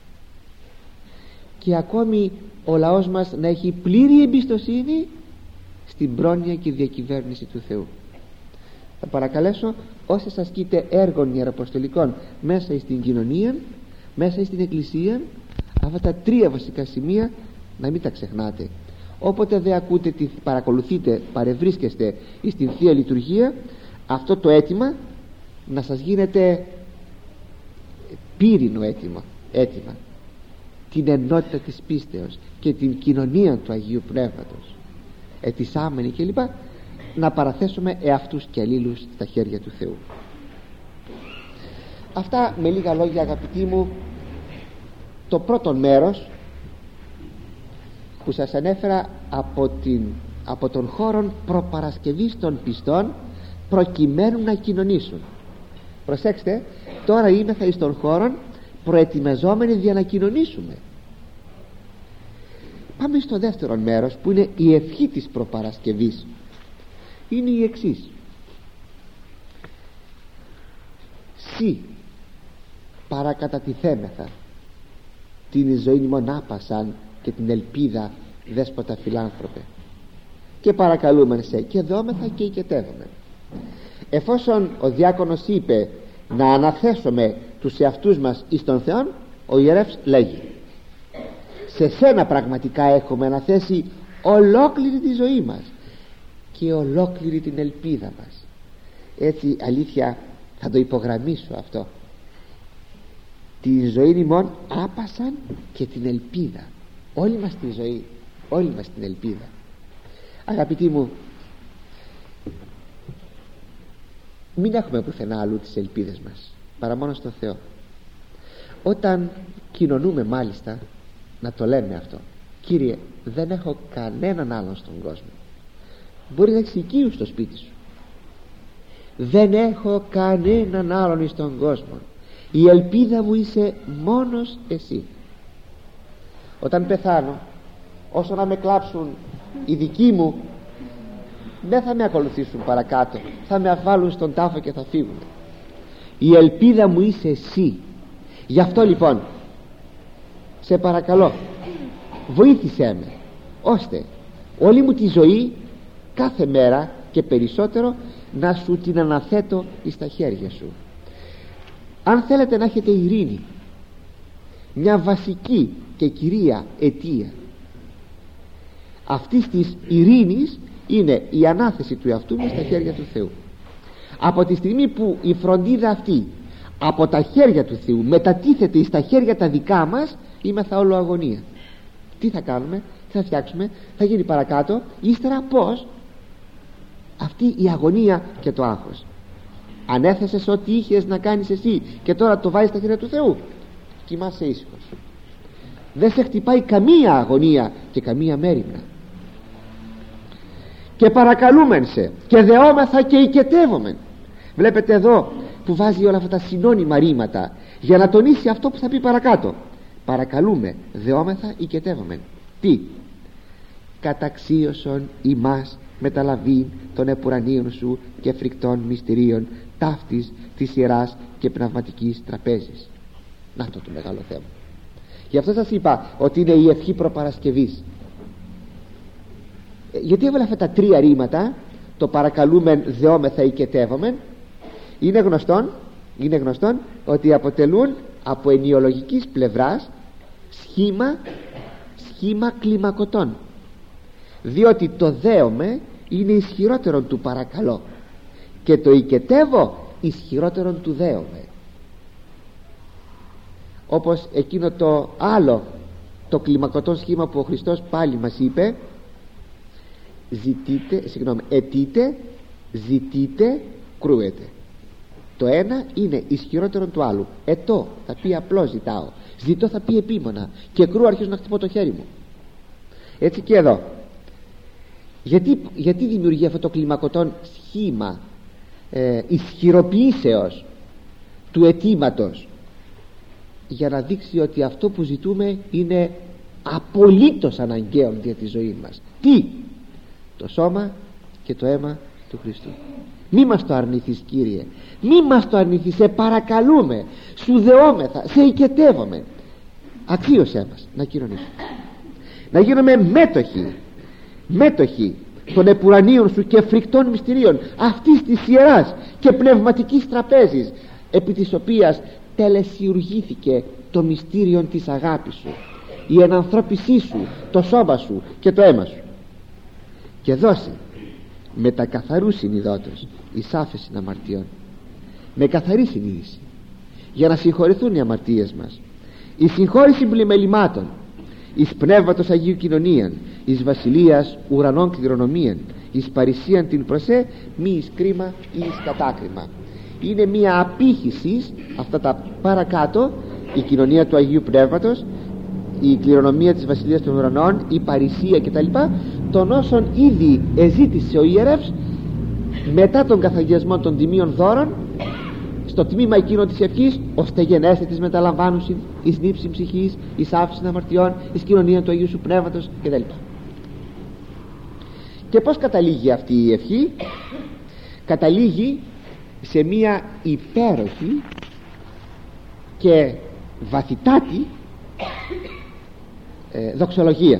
και ακόμη ο λαός μας να έχει πλήρη εμπιστοσύνη στην πρόνοια και διακυβέρνηση του Θεού. Θα παρακαλέσω όσες ασκείτε έργων ιεραποστολικών μέσα στην κοινωνία, μέσα στην εκκλησία, αυτά τα τρία βασικά σημεία να μην τα ξεχνάτε. Όποτε δεν ακούτε, τι παρακολουθείτε, παρευρίσκεστε στην Θεία Λειτουργία, αυτό το αίτημα να σας γίνεται πύρινο αίτημα, αίτημα την ενότητα της πίστεως και την κοινωνία του Αγίου Πνεύματος, ετισάμενοι κλπ, να παραθέσουμε εαυτούς και αλλήλους στα χέρια του Θεού. Αυτά με λίγα λόγια, αγαπητοί μου, το πρώτο μέρος που σας ανέφερα από, την, από τον χώρο προπαρασκευής των πιστών προκειμένου να κοινωνήσουν. Προσέξτε, τώρα είμεθα εις των χώρων προετοιμαζόμενοι για να κοινωνήσουμε. Πάμε στο δεύτερο μέρος που είναι η ευχή της προπαρασκευής. Είναι η εξής: «Συ παρακατατιθέμεθα την ζωή μονάπασαν και την ελπίδα δέσποτα φιλάνθρωπε, και παρακαλούμεν σε και δόμεθα και οικετεύομαι». Εφόσον ο διάκονος είπε να αναθέσουμε τους εαυτούς μας εις τον Θεόν, ο ιερεύς λέγει: σε σένα πραγματικά έχουμε αναθέσει ολόκληρη τη ζωή μας και ολόκληρη την ελπίδα μας. Έτσι αλήθεια θα το υπογραμμίσω αυτό: τη ζωή ημών άπασαν και την ελπίδα. Όλη μας τη ζωή, όλη μας την ελπίδα. Αγαπητοί μου, μην έχουμε πουθενά αλλού τις ελπίδες μας παρά μόνο στο Θεό. Όταν κοινωνούμε, μάλιστα, να το λέμε αυτό: Κύριε, δεν έχω κανέναν άλλον στον κόσμο. Μπορεί να έχεις οικείου στο σπίτι σου, δεν έχω κανέναν άλλον στον κόσμο. Η ελπίδα μου είσαι μόνος εσύ. Όταν πεθάνω, όσο να με κλάψουν οι δικοί μου, δεν θα με ακολουθήσουν παρακάτω, θα με αφάλουν στον τάφο και θα φύγουν. Η ελπίδα μου είσαι εσύ. Γι' αυτό λοιπόν σε παρακαλώ, βοήθησέ με ώστε όλη μου τη ζωή, κάθε μέρα και περισσότερο, να σου την αναθέτω εις τα χέρια σου. Αν θέλετε να έχετε ειρήνη, μια βασική και κυρία αιτία αυτής της ειρήνης είναι η ανάθεση του εαυτού μας στα χέρια του Θεού. Από τη στιγμή που η φροντίδα αυτή από τα χέρια του Θεού μετατίθεται στα χέρια τα δικά μας, είμεθα όλο αγωνία. Τι θα κάνουμε, τι θα φτιάξουμε, θα γίνει παρακάτω, ύστερα πως? Αυτή η αγωνία και το άγχος. Ανέθεσες ό,τι είχες να κάνεις εσύ και τώρα το βάζεις στα χέρια του Θεού, κοιμάσαι ήσυχος. Δεν σε χτυπάει καμία αγωνία και καμία μέριμνα. Και παρακαλούμεν σε και δεόμεθα και οικετεύομεν. Βλέπετε εδώ που βάζει όλα αυτά τα συνώνυμα ρήματα για να τονίσει αυτό που θα πει παρακάτω. Παρακαλούμε, δεόμεθα, οικετεύομεν. Τι? Καταξίωσον ημάς μεταλαβήν των επουρανίων σου και φρικτών μυστηρίων ταύτης της ιεράς και πνευματικής τραπέζης. Να το το μεγάλο θέμα. Γι' αυτό σας είπα ότι είναι η ευχή προπαρασκευής. Γιατί έβαλα αυτά τα τρία ρήματα, το παρακαλούμεν, δεόμεθα, οικετεύομεν? Είναι γνωστόν, είναι γνωστόν ότι αποτελούν από ενιολογικής πλευράς σχήμα, σχήμα κλιμακωτών, διότι το δέομαι είναι ισχυρότερον του παρακαλώ και το οικετεύω ισχυρότερον του δέομαι. Όπως εκείνο το άλλο το κλιμακωτό σχήμα που ο Χριστός πάλι μας είπε, ζητείτε, συγγνώμη, αιτείτε, ζητείτε, κρούετε. Το ένα είναι ισχυρότερο του άλλου. Ετώ θα πει απλώς ζητάω, ζητώ θα πει επίμονα, και κρούω αρχίζω να χτυπώ το χέρι μου. Έτσι και εδώ. Γιατί, γιατί δημιουργεί αυτό το κλιμακωτόν σχήμα ε, ισχυροποιήσεως του αιτήματος? Για να δείξει ότι αυτό που ζητούμε είναι απολύτως αναγκαίο για τη ζωή μας. Τι? Το σώμα και το αίμα του Χριστού. Μη μας το αρνηθείς, Κύριε, μη μας το αρνηθείς, σε παρακαλούμε, σου δεόμεθα, σε οικετεύομαι. Αξίωσέ μας να κοινωνήσουμε, να γίνουμε μέτοχοι, μέτοχοι των επουρανίων σου και φρικτών μυστηρίων αυτής της ιεράς και πνευματικής τραπέζης, επί της οποίας τελεσιουργήθηκε το μυστήριο της αγάπης σου, η ενανθρώπισή σου, το σώμα σου και το αίμα σου. Και δώσει με τα καθαρού συνειδότος εις άφεση αμαρτιών, με καθαρή συνείδηση, για να συγχωρηθούν οι αμαρτίες μας, η συγχώρηση πλημελημάτων, εις πνεύματος Αγίου Κοινωνίαν, εις βασιλείας ουρανών κληρονομίαν, εις παρησίαν την προσέ, μη εις κρίμα ή εις κατάκριμα. Είναι μια απήχηση αυτά τα παρακάτω, η κοινωνία του Αγίου Πνεύματος, η κληρονομία της βασιλείας των ουρανών, η παρησία κτλ, των όσων ήδη εζήτησε ο ιερεύς μετά τον καθαγιασμό των τιμίων δώρων, στο τμήμα εκείνο της ευχής, ώστε γενέστε της μεταλαμβάνουσιν εις νύψη ψυχής, εις άφησιν αμαρτιών, εις κοινωνία του Αγίου σου Πνεύματος κτλ. Και πως καταλήγει αυτή η ευχή? Καταλήγει σε μία υπέροχη και βαθυτάτη ε, δοξολογία.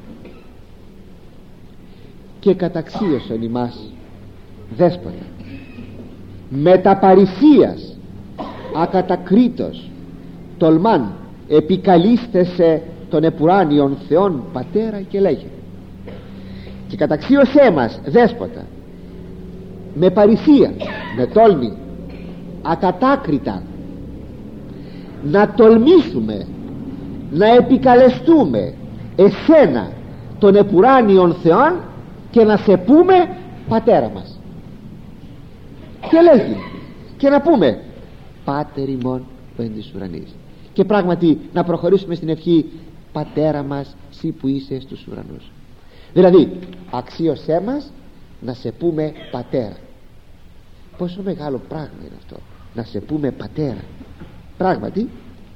Και καταξίωσον ημάς δέσποτα με τα παρησίας ακατακρίτως τολμάν επικαλείστε των επουράνιων Θεών Πατέρα και λέγε. Και καταξίωσέ μας δέσποτα με παρησία, με τόλμη, ακατάκριτα, να τολμήσουμε να επικαλεστούμε εσένα των επουράνιων Θεών και να σε πούμε Πατέρα μας. Και λέγει, και να πούμε Πάτερ ημών που εν της ουρανής. Και πράγματι να προχωρήσουμε στην ευχή Πατέρα μας σύ που είσαι στους ουρανούς. Δηλαδή αξίωσέ μας να σε πούμε Πατέρα. Πόσο μεγάλο πράγμα είναι αυτό, να σε πούμε Πατέρα. Πράγματι,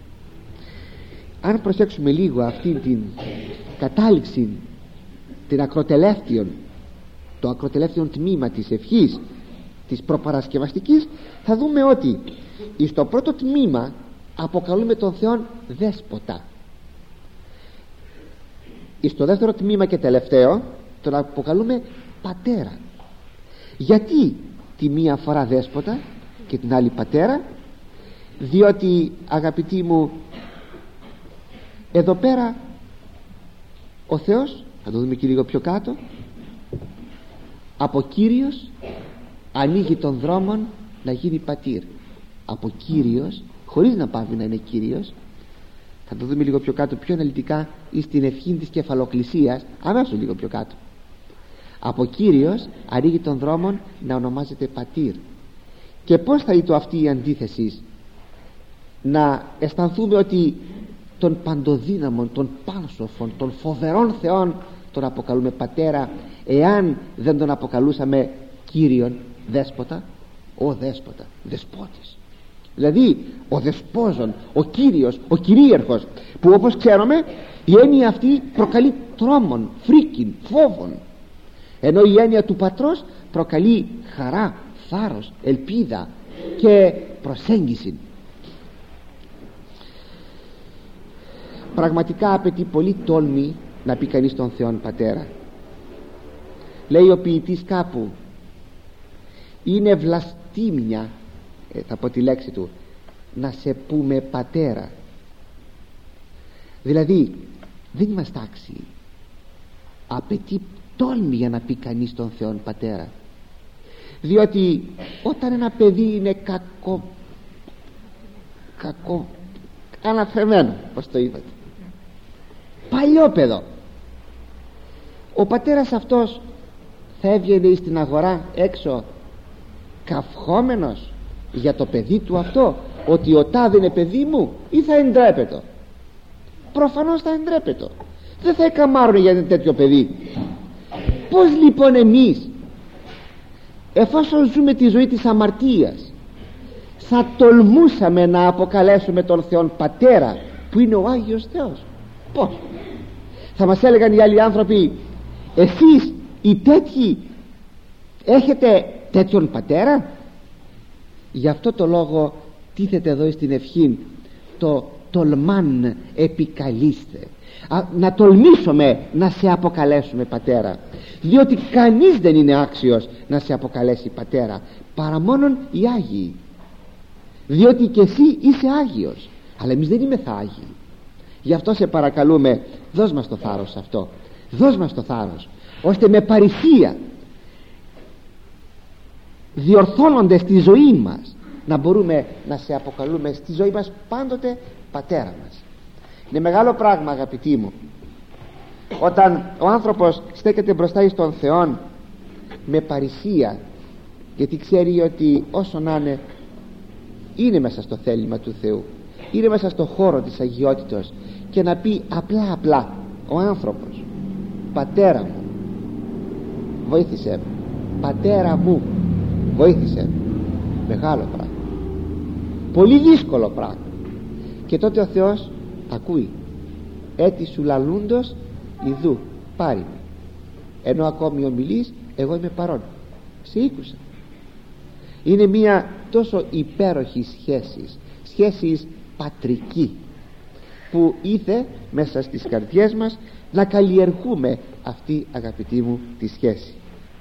αν προσέξουμε λίγο αυτή την κατάληξη, την ακροτελεύτιον, το ακροτελεύτιον τμήμα της ευχής της προπαρασκευαστικής, θα δούμε ότι στο πρώτο τμήμα αποκαλούμε τον Θεόν δέσποτα, στο δεύτερο τμήμα και τελευταίο τον αποκαλούμε Πατέρα. Γιατί τη μία φορά δέσποτα και την άλλη Πατέρα? διότι αγαπητοί μου, εδώ πέρα ο Θεός, θα το δούμε και λίγο πιο κάτω, από Κύριος ανοίγει τον δρόμον να γίνει πατήρ. Από Κύριος, χωρίς να πάβει να είναι Κύριος, θα το δούμε λίγο πιο κάτω πιο αναλυτικά ή στην ευχή της κεφαλοκλησίας, αμέσως λίγο πιο κάτω. Από Κύριος ανοίγει τον δρόμον να ονομάζεται πατήρ. Και πώς θα είναι αυτή η αντίθεση? Να αισθανθούμε ότι τον παντοδύναμον, τον πάνσοφον, τον φοβερόν Θεόν τον αποκαλούμε πατέρα, εάν δεν τον αποκαλούσαμε Κύριον, δέσποτα. Ο δέσποτα, δεσπότης, δηλαδή ο δεσπόζων, ο Κύριος, ο κυρίαρχος, που όπως ξέρουμε η έννοια αυτή προκαλεί τρόμον, φρίκιν, φόβον, ενώ η έννοια του πατρός προκαλεί χαρά, θάρρος, ελπίδα και προσέγγιση. Πραγματικά απαιτεί πολύ τόλμη να πει κανείς τον Θεόν πατέρα. Λέει ο ποιητής κάπου, είναι βλαστήμια, ε, θα πω τη λέξη του, να σε πούμε πατέρα. Δηλαδή δεν είμαστε άξιοι. Απαιτεί τόλμη για να πει κανείς τον Θεόν πατέρα, διότι όταν ένα παιδί είναι κακό κακό αναφερμένο, πως το είπατε, παλιόπαιδο, ο πατέρας αυτός θα έβγαινε στην αγορά έξω καυχόμενος για το παιδί του αυτό, ότι ο τάδε είναι παιδί μου, ή θα εντρέπετο? Προφανώς θα εντρέπετο, δεν θα εκαμάρουν για ένα τέτοιο παιδί. Πώς λοιπόν εμείς, εφόσον ζούμε τη ζωή της αμαρτίας, θα τολμούσαμε να αποκαλέσουμε τον Θεόν πατέρα, που είναι ο Άγιος Θεός? Πώς? Θα μας έλεγαν οι άλλοι άνθρωποι, εσείς οι τέτοιοι έχετε τέτοιον πατέρα? Γι' αυτό το λόγο τίθεται εδώ στην ευχή το τολμάν επικαλείστε, Α, να τολμήσουμε να σε αποκαλέσουμε πατέρα, διότι κανείς δεν είναι άξιος να σε αποκαλέσει πατέρα παρά μόνον οι Άγιοι, διότι και εσύ είσαι Άγιος, αλλά εμείς δεν είμαστε Άγιοι. Γι' αυτό σε παρακαλούμε, δώσ' μας το θάρρος αυτό, δώσ' μας το θάρρος, ώστε με παρησία, διορθώνοντας τη ζωή μας, να μπορούμε να σε αποκαλούμε στη ζωή μας πάντοτε πατέρα μας. Είναι μεγάλο πράγμα, αγαπητοί μου, όταν ο άνθρωπος στέκεται μπροστά στον Θεόν με παρησία, γιατί ξέρει ότι όσο να είναι, είναι μέσα στο θέλημα του Θεού, είναι μέσα στο χώρο της αγιότητος, και να πει απλά απλά ο άνθρωπος, πατέρα μου βοήθησέ με, πατέρα μου βοήθησέ με, μεγάλο πράγμα, πολύ δύσκολο πράγμα. Και τότε ο Θεός ακούει, έτι σου λαλούντος ιδού πάρει με, ενώ ακόμη ομιλείς, εγώ είμαι παρόν, σε ήκουσα. Είναι μια τόσο υπέροχη σχέση, σχέση πατρική, που ήθε μέσα στις καρδιές μας να καλλιεργούμε αυτή, αγαπητοί μου, τη σχέση.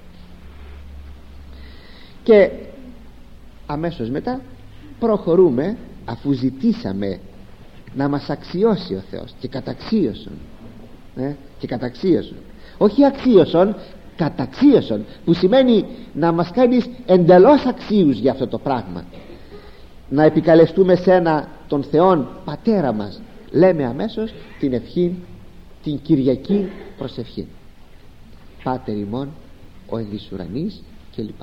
Και αμέσως μετά προχωρούμε, αφού ζητήσαμε να μας αξιώσει ο Θεός, και καταξίωσον, ε, και καταξίωσον, όχι αξίωσον, καταξίωσον, που σημαίνει να μας κάνεις εντελώς αξίους για αυτό το πράγμα, να επικαλεστούμε σένα τον Θεόν πατέρα μας. Λέμε αμέσως την ευχή, την Κυριακή προσευχή, Πάτερ ημών ο εν εις ουρανείς, κλπ.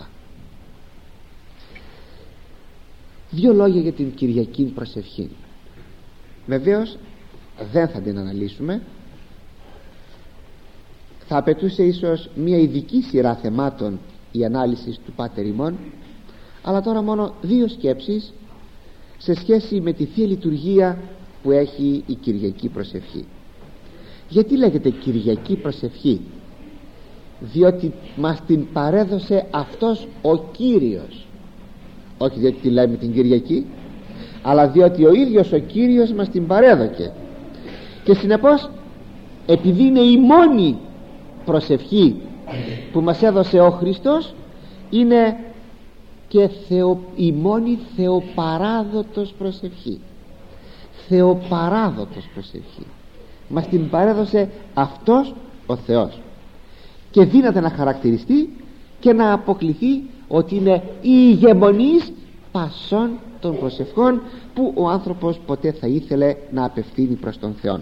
Δύο λόγια για την Κυριακή προσευχή. Βεβαίως δεν θα την αναλύσουμε, θα απαιτούσε ίσως μια ειδική σειρά θεμάτων η ανάλυση του Πάτερ ημών, αλλά τώρα μόνο δύο σκέψεις σε σχέση με τη Θεία Λειτουργία που έχει η Κυριακή προσευχή. Γιατί λέγεται Κυριακή προσευχή? Διότι μας την παρέδωσε αυτός ο Κύριος, όχι διότι τη λέμε την Κυριακή, αλλά διότι ο ίδιος ο Κύριος μας την παρέδωκε, και συνεπώς επειδή είναι η μόνη προσευχή που μας έδωσε ο Χριστός, είναι και θεο, η μόνη θεοπαράδοτος προσευχή. Θεοπαράδοτος προσευχή. Μας την παρέδωσε αυτός ο Θεός και δύναται να χαρακτηριστεί και να αποκληθεί ότι είναι η ηγεμονής πασών των προσευχών που ο άνθρωπος ποτέ θα ήθελε να απευθύνει προς τον Θεό.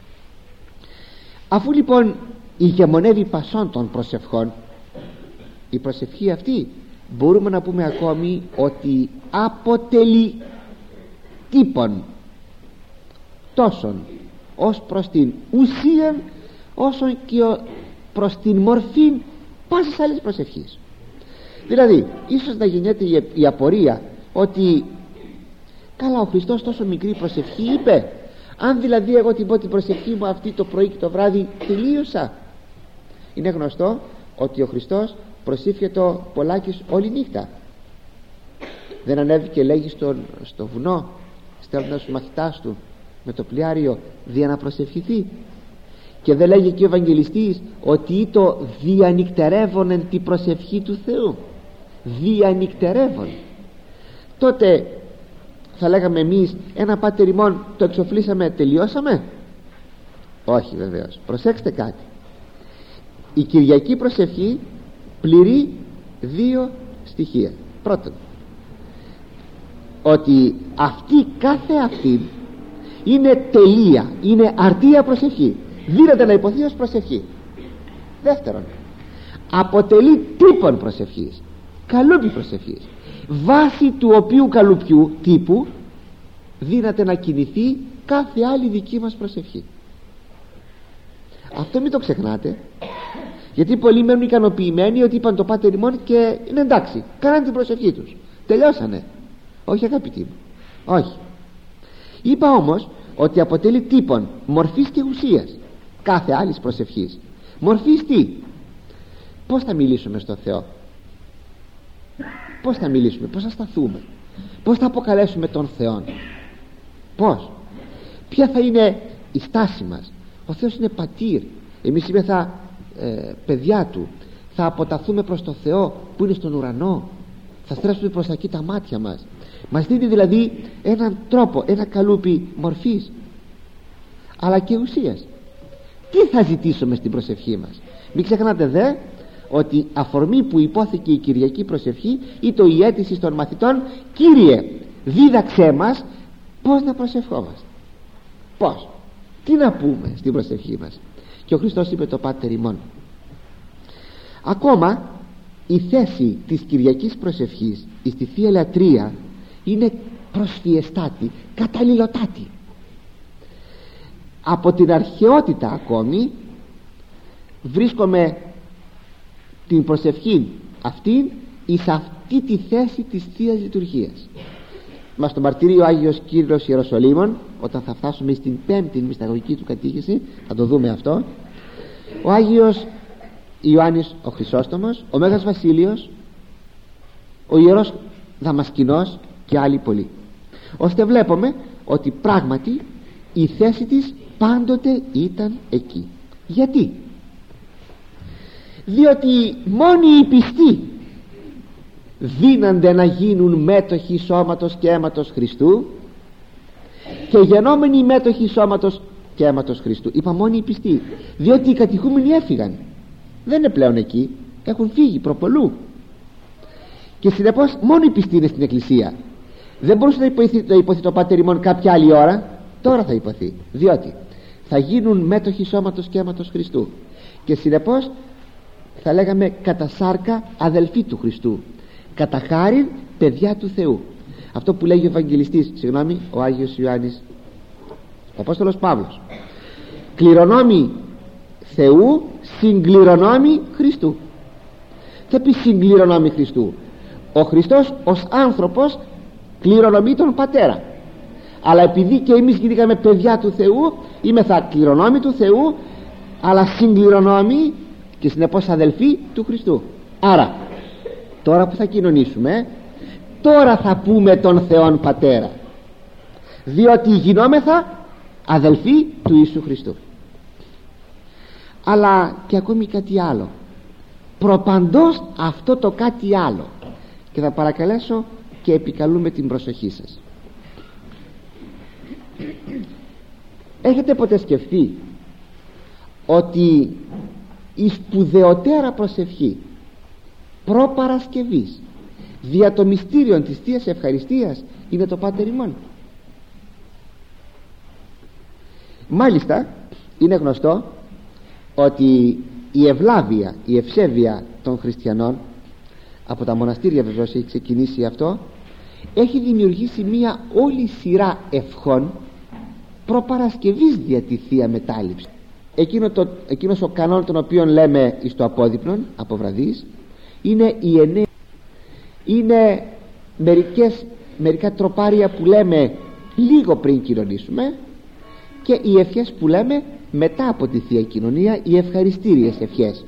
Αφού λοιπόν ηγεμονεύει πασών των προσευχών, η προσευχή αυτή μπορούμε να πούμε ακόμη ότι αποτελεί τύπον τόσον ως προς την ουσία όσο και προς την μορφή πάσης άλλης προσευχής. Δηλαδή ίσως να γεννιέται η απορία ότι καλά, ο Χριστός τόσο μικρή προσευχή είπε, αν δηλαδή εγώ την πω την προσευχή μου αυτή το πρωί και το βράδυ τελείωσα. Είναι γνωστό ότι ο Χριστός προσήφιε το πολλάκις όλη νύχτα. Δεν ανέβηκε, λέγει, στο, στο βουνό στέλνοντας τους μαθητάς του με το πλοιάριο δια να προσευχηθεί? Και δεν λέγει και ο Ευαγγελιστής ότι ήτο διανυκτερεύονεν την προσευχή του Θεού? Διανυκτερεύον. Τότε θα λέγαμε εμείς ένα πάτερ ημών το εξοφλήσαμε, τελειώσαμε? Όχι, βεβαίως. Προσέξτε κάτι, η Κυριακή προσευχή πληρεί δύο στοιχεία. Πρώτον, ότι αυτή κάθε αυτή είναι τελεία, είναι αρτία προσευχή, δίνεται να υποθεί ως προσευχή. Δεύτερον, αποτελεί τύπον προσευχής, καλούπι προσευχής, βάση του οποίου καλουπιού τύπου δύναται να κινηθεί κάθε άλλη δική μας προσευχή. Αυτό μην το ξεχνάτε, γιατί πολλοί μένουν ικανοποιημένοι ότι είπαν το πάτερ ημών και είναι εντάξει, κάνανε την προσευχή τους, τελειώσανε. Όχι, αγαπητοί μου, όχι. Είπα όμως ότι αποτελεί τύπον μορφής και ουσίας κάθε άλλης προσευχής. Μορφής τι? Πώς θα μιλήσουμε στον Θεό? Πώς θα μιλήσουμε, πώς θα σταθούμε, πώς θα αποκαλέσουμε τον Θεό? Πώς? Ποια θα είναι η στάση μας? Ο Θεός είναι πατήρ, εμείς είμεθα ε, παιδιά του. Θα αποταθούμε προς τον Θεό που είναι στον ουρανό, θα στρέψουμε προς τα εκεί τα μάτια μας. Μας δίνει δηλαδή έναν τρόπο, ένα καλούπι μορφής αλλά και ουσίας. Τι θα ζητήσουμε στην προσευχή μας? Μην ξεχνάτε δε ότι αφορμή που υπόθηκε η Κυριακή προσευχή ήταν η αίτηση των μαθητών, Κύριε δίδαξέ μας πώς να προσευχόμαστε. Πώς, τι να πούμε στην προσευχή μας? Και ο Χριστός είπε το πάτερ ημών. Ακόμα η θέση της Κυριακής προσευχής στη Θεία Λατρεία είναι προσφιεστάτη, καταλληλωτάτη. Από την αρχαιότητα ακόμη βρίσκομαι την προσευχή αυτή εις αυτή τη θέση της Θείας Λειτουργίας. Μα στο μαρτύριο Άγιος Κύριος Ιεροσολύμων, όταν θα φτάσουμε στην πέμπτη μυσταγωγική του κατήχηση, θα το δούμε αυτό, ο Άγιος Ιωάννης ο Χρυσόστομος, ο Μέγας Βασίλειος, ο Ιερός Δαμασκηνός και άλλοι πολλοί, ώστε βλέπουμε ότι πράγματι η θέση της πάντοτε ήταν εκεί. Γιατί? Διότι μόνοι οι πιστοί δύνανται να γίνουν μέτοχοι σώματος και αίματος Χριστού, και γενόμενοι μέτοχοι σώματος και αίματος Χριστού. Είπα μόνοι οι πιστοί, διότι οι κατηχούμενοι έφυγαν, δεν είναι πλέον εκεί, έχουν φύγει προπολού, και συνεπώς μόνο οι πιστοί είναι στην Εκκλησία. Δεν μπορούσε να υποθεί, να υποθεί το πάτερ ημών κάποια άλλη ώρα, τώρα θα υποθεί, διότι θα γίνουν μέτοχοι σώματος και αίματος Χριστού, και συνεπώς θα λέγαμε κατά σάρκα αδελφοί του Χριστού, κατά χάριν παιδιά του Θεού. Αυτό που λέγει ο Ευαγγελιστής, συγγνώμη, ο Άγιος Ιωάννης, ο Απόστολος Παύλος, κληρονόμοι Θεού, συγκληρονόμοι Χριστού. Θα πει συγκληρονόμοι Χριστού. Ο Χριστός ως άνθρωπος κληρονομεί τον Πατέρα, αλλά επειδή και εμείς γίνηκαμε παιδιά του Θεού, είμεθα κληρονόμοι του Θεού, αλλά συγκληρονόμοι και συνεπώς αδελφοί του Χριστού. Άρα τώρα που θα κοινωνήσουμε, τώρα θα πούμε τον Θεόν Πατέρα, διότι γινόμεθα αδελφοί του Ιησού Χριστού. Αλλά και ακόμη κάτι άλλο, προπαντός αυτό το κάτι άλλο, και θα παρακαλέσω και επικαλούμε την προσοχή σας. Έχετε ποτέ σκεφτεί ότι η σπουδαιότερα προσευχή προπαρασκευής δια το μυστήριο της Θείας Ευχαριστίας είναι το Πάτερ ημών? Μάλιστα είναι γνωστό ότι η ευλάβεια, η ευσέβεια των χριστιανών, από τα μοναστήρια βεβαίως έχει ξεκινήσει αυτό, έχει δημιουργήσει μία όλη σειρά ευχών προπαρασκευής δια τη Θεία Μετάληψη. Εκείνο το, εκείνος ο κανόν τον οποίο λέμε εις το απόδειπνον από βραδείς είναι οι εννέα, είναι μερικές, μερικά τροπάρια που λέμε λίγο πριν κοινωνήσουμε και οι ευχές που λέμε μετά από τη Θεία Κοινωνία, οι ευχαριστήριες ευχές.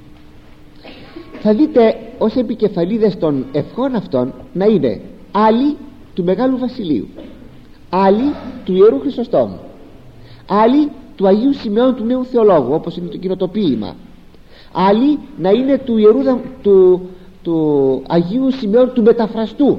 Θα δείτε ως επικεφαλίδες των ευχών αυτών να είναι άλλοι του Μεγάλου Βασιλείου, άλλοι του Ιερού Χρυσοστόμου, άλλοι του Αγίου Σημεών του Νέου Θεολόγου, όπως είναι το κοινοτοποίημα, άλλοι να είναι του, Ιερού, του, του Αγίου Σημεών του Μεταφραστού,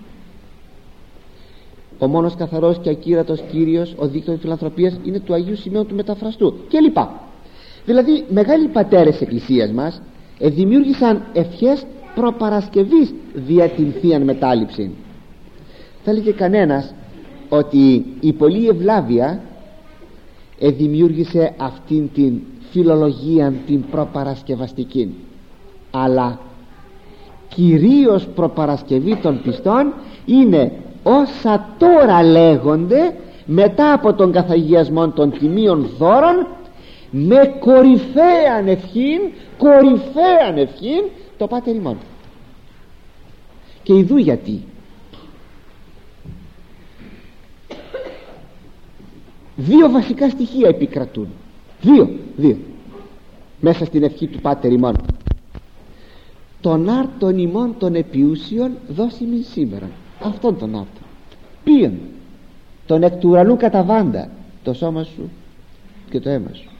ο μόνος καθαρός και ακύρατος Κύριος, ο δίκτυος φιλανθρωπίας, είναι του Αγίου Σημεών του Μεταφραστού κλπ. Δηλαδή μεγάλοι πατέρες Εκκλησίας μας ε, δημιούργησαν ευχές προπαρασκευής δια την Θείαν Μετάληψη. Θα έλεγε κανένας ότι η πολλή ευλάβεια ε, δημιούργησε αυτήν την φιλολογία την προπαρασκευαστική, αλλά κυρίως προπαρασκευή των πιστών είναι όσα τώρα λέγονται μετά από τον καθαγιασμό των τιμίων δώρων, με κορυφαίαν ευχήν, κορυφαίαν ευχήν το Πάτερ ημών. Και ειδού γιατί δύο βασικά στοιχεία επικρατούν, δύο, δύο μέσα στην ευχή του Πάτερ ημών. Τον άρτον ημών των επιούσιων δώσιμην σήμερα, αυτόν τον άρτο ποιον? Τον εκ του ουρανού καταβάντα το σώμα σου και το αίμα σου,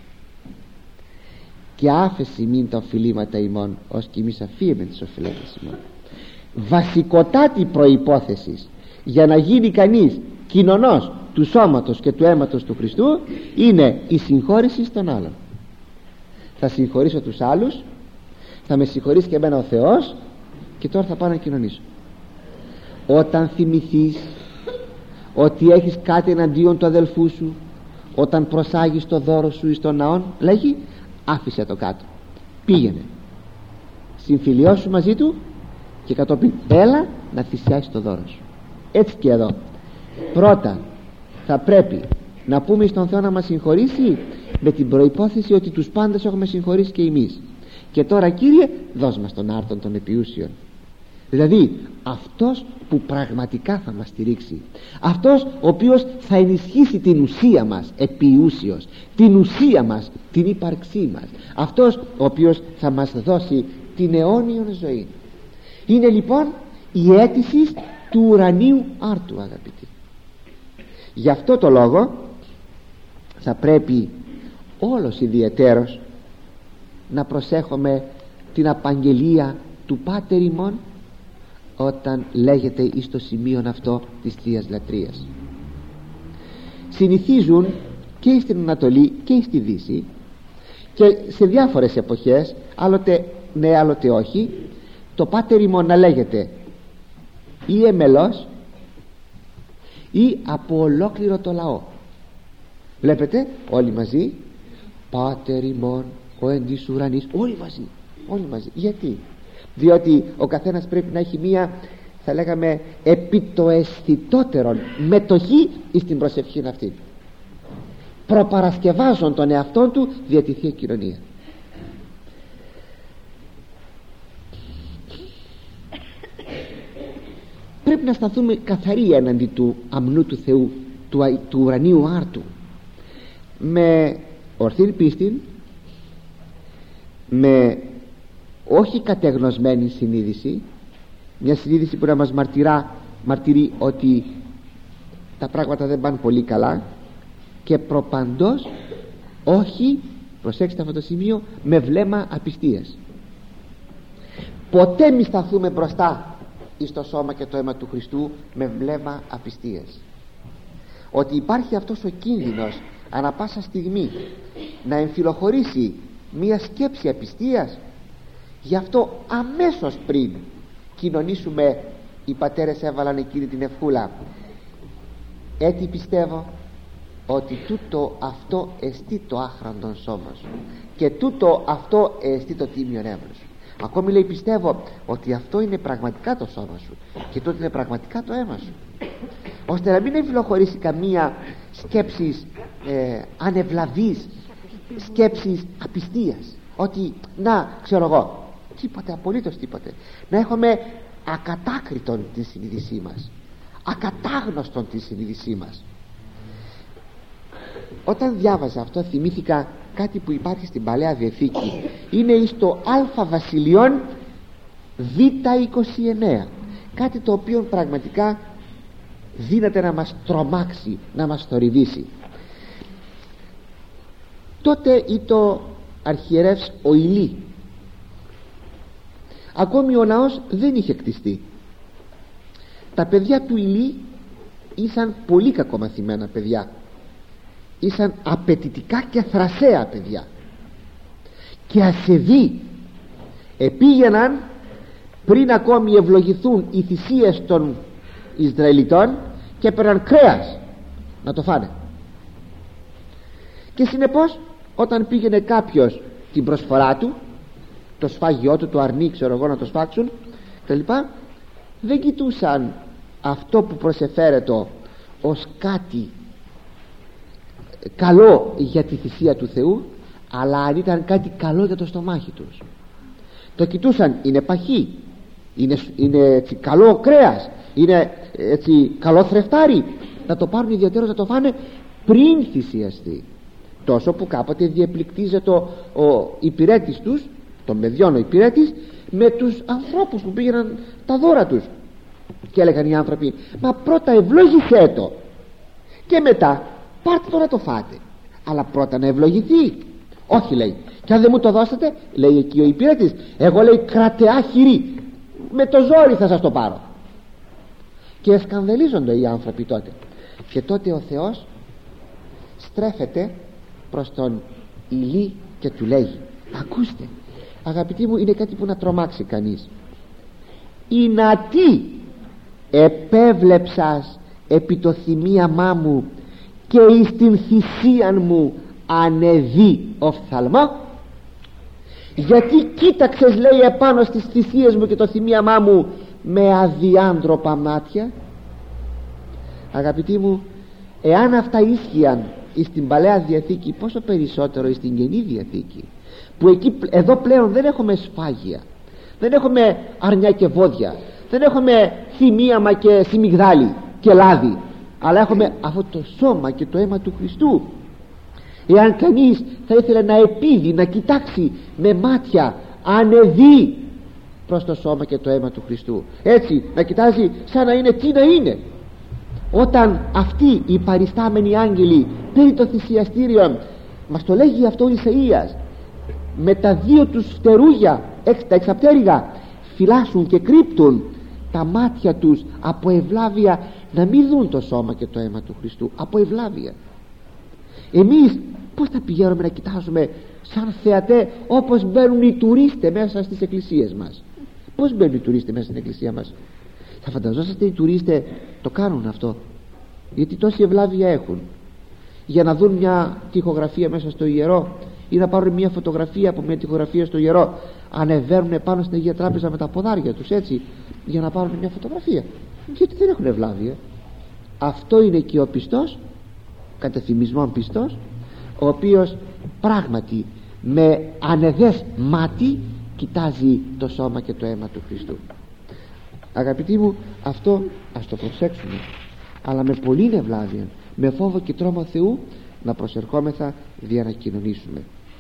και άφεση μην τα οφειλήματα ημών ως κι εμείς αφίεμεν τις οφειλέτες ημών. Βασικοτάτη προϋπόθεσης για να γίνει κανείς κοινωνός του σώματος και του αίματος του Χριστού είναι η συγχώρηση των άλλων. Θα συγχωρήσω τους άλλους, θα με συγχωρήσει και εμένα ο Θεός, και τώρα θα πάω να κοινωνήσω. Όταν θυμηθείς ότι έχεις κάτι εναντίον του αδελφού σου, όταν προσάγεις το δώρο σου εις τον ναόν, λέγει άφησε το κάτω, πήγαινε, συμφιλιώσου μαζί του και κατόπιν έλα να θυσιάσεις το δώρο σου. Έτσι και εδώ πρώτα θα πρέπει να πούμε στον Θεό να μας συγχωρήσει, με την προϋπόθεση ότι τους πάντες έχουμε συγχωρήσει και εμείς. Και τώρα Κύριε δώσ' μας τον άρτον των επιούσιων, δηλαδή αυτός που πραγματικά θα μας στηρίξει, αυτός ο οποίος θα ενισχύσει την ουσία μας επιούσιος, την ουσία μας, την ύπαρξή μας, αυτός ο οποίος θα μας δώσει την αιώνιον ζωή. Είναι λοιπόν η αίτηση του ουρανίου άρτου, αγαπητοί. Γι' αυτό το λόγο θα πρέπει όλος ιδιαιτέρως να προσέχουμε την απαγγελία του Πάτερ ημών όταν λέγεται εις το σημείο αυτό της Θείας Λατρείας. Συνηθίζουν και στην Ανατολή και στη Δύση και σε διάφορες εποχές, άλλοτε ναι άλλοτε όχι, το Πάτερ ημών να λέγεται ή εμελός ή από ολόκληρο το λαό. Βλέπετε όλοι μαζί, Πάτερ ημών ο εν της ουρανής, όλοι μαζί, όλοι μαζί. Γιατί? Διότι ο καθένας πρέπει να έχει μία, θα λέγαμε, επί το αισθητότερον μετοχή στην προσευχή αυτή, προπαρασκευάζον τον εαυτόν του δια τη Θεία Κοινωνία. Πρέπει να σταθούμε καθαροί έναντι του αμνού του Θεού, του, του ουρανίου άρτου, με ορθή πίστη, με όχι κατεγνωσμένη συνείδηση, μια συνείδηση που να μας μαρτυρά, μαρτυρεί ότι τα πράγματα δεν πάνε πολύ καλά, και προπαντός όχι, προσέξτε αυτό το σημείο, με βλέμμα απιστίας. Ποτέ μη σταθούμε μπροστά εις το σώμα και το αίμα του Χριστού με βλέμμα απιστίας. Ότι υπάρχει αυτός ο κίνδυνος ανά πάσα στιγμή να εμφυλοχωρήσει μία σκέψη απιστίας. Γι' αυτό αμέσως πριν κοινωνήσουμε, οι πατέρες έβαλαν εκείνη την ευχούλα: «Έτσι πιστεύω ότι τούτο αυτό εστί το άχραντον σώμα σου και τούτο αυτό εστί το τίμιον αίμα σου». Ακόμη λέει: πιστεύω ότι αυτό είναι πραγματικά το σώμα σου και τούτο είναι πραγματικά το αίμα σου, ώστε να μην εμφυλοχωρήσει καμία σκέψης ε, ανεβλαβής, σκέψης απιστίας, ότι να ξέρω εγώ τίποτε, απολύτως τίποτε, να έχουμε ακατάκριτον τη συνείδησή μας, ακατάγνωστον τη συνείδησή μας. Όταν διάβαζα αυτό θυμήθηκα κάτι που υπάρχει στην Παλαιά Διαθήκη. Είναι εις το Α Βασιλειών Β είκοσι εννέα, κάτι το οποίο πραγματικά δύναται να μας τρομάξει, να μας θορυβήσει. Τότε ήτο αρχιερεύς ο Ηλί. Ακόμη ο ναός δεν είχε κτιστεί. Τα παιδιά του Ηλί ήσαν πολύ κακομαθημένα παιδιά, ήσαν απαιτητικά και θρασέα παιδιά και ασεβή. Επήγαιναν πριν ακόμη ευλογηθούν οι θυσίες των Ισραηλιτών και έπαιρναν κρέας να το φάνε. Και συνεπώς όταν πήγαινε κάποιος την προσφορά του, το σφάγιό του, το αρνί ξέρω εγώ να το σφάξουν τα λοιπά, δεν κοιτούσαν αυτό που προσεφέρετο ως κάτι καλό για τη θυσία του Θεού, αλλά αν ήταν κάτι καλό για το στομάχι τους. Το κοιτούσαν: είναι παχύ, είναι, είναι έτσι, καλό κρέας, είναι έτσι, καλό θρεφτάρι, να το πάρουν ιδιαίτερο να το φάνε πριν θυσιαστεί. Τόσο που κάποτε διεπληκτίζεται ο, ο υπηρέτης τους, τον μεδιών ο υπηρέτης, με τους ανθρώπους που πήγαιναν τα δώρα τους, και έλεγαν οι άνθρωποι: μα πρώτα ευλόγησέ το και μετά πάρτε το να το φάτε, αλλά πρώτα να ευλογηθεί. Όχι, λέει, και αν δεν μου το δώσετε, λέει εκεί ο υπηρέτης, εγώ, λέει, κρατεά χειρή, με το ζόρι θα σας το πάρω. Και σκανδαλίζονται οι άνθρωποι τότε. Και τότε ο Θεός στρέφεται προς τον Ηλί και του λέγει: ακούστε, αγαπητοί μου, είναι κάτι που να τρομάξει κανείς. «Η να τι επέβλεψας επί το θυμίαμά μου και εις την θυσίαν μου ανεβεί οφθαλμό». Γιατί κοίταξες, λέει, επάνω στις θυσίες μου και το θυμίαμά μου με αδιάντροπα μάτια. Αγαπητοί μου, εάν αυτά ίσχυαν στην Παλαιά Διαθήκη, πόσο περισσότερο στην Καινή Διαθήκη, που εκεί, εδώ πλέον δεν έχουμε σφάγια, δεν έχουμε αρνιά και βόδια, δεν έχουμε θυμίαμα και σιμιγδάλι και λάδι, αλλά έχουμε αυτό το σώμα και το αίμα του Χριστού. Εάν κανείς θα ήθελε να επίδει, να κοιτάξει με μάτια ανεβεί προς το σώμα και το αίμα του Χριστού, έτσι να κοιτάζει σαν να είναι τι να είναι, όταν αυτοί οι παριστάμενοι άγγελοι περί το θυσιαστήριο, μας το λέγει αυτό ο Ισαΐας, με τα δύο τους φτερούγια, τα εξαπτέρυγα, φυλάσσουν και κρύπτουν τα μάτια τους από ευλάβεια να μην δουν το σώμα και το αίμα του Χριστού, από ευλάβεια. Εμείς πώς θα πηγαίνουμε να κοιτάζουμε σαν θεατέ, όπως μπαίνουν οι τουρίστες μέσα στις εκκλησίες μας? Πώς μπαίνουν οι τουρίστες μέσα στην εκκλησία μας? Θα φανταζόσαστε οι τουρίστες το κάνουν αυτό, γιατί τόση ευλάβεια έχουν, για να δουν μια τοιχογραφία μέσα στο ιερό ή να πάρουν μια φωτογραφία από μια τοιχογραφία στο ιερό, ανεβαίνουν πάνω στην Αγία Τράπεζα με τα ποδάρια τους, έτσι, για να πάρουν μια φωτογραφία, γιατί δεν έχουν ευλάβεια. Αυτό είναι και ο πιστός, κατεφημισμόν πιστός, ο οποίος πράγματι με ανεδές μάτι κοιτάζει το σώμα και το αίμα του Χριστού. Αγαπητοί μου, αυτό ας το προσέξουμε, αλλά με πολύ ευλάβεια, με φόβο και τρόμο Θεού, να προσερχόμεθα για να κοινωνήσουμε.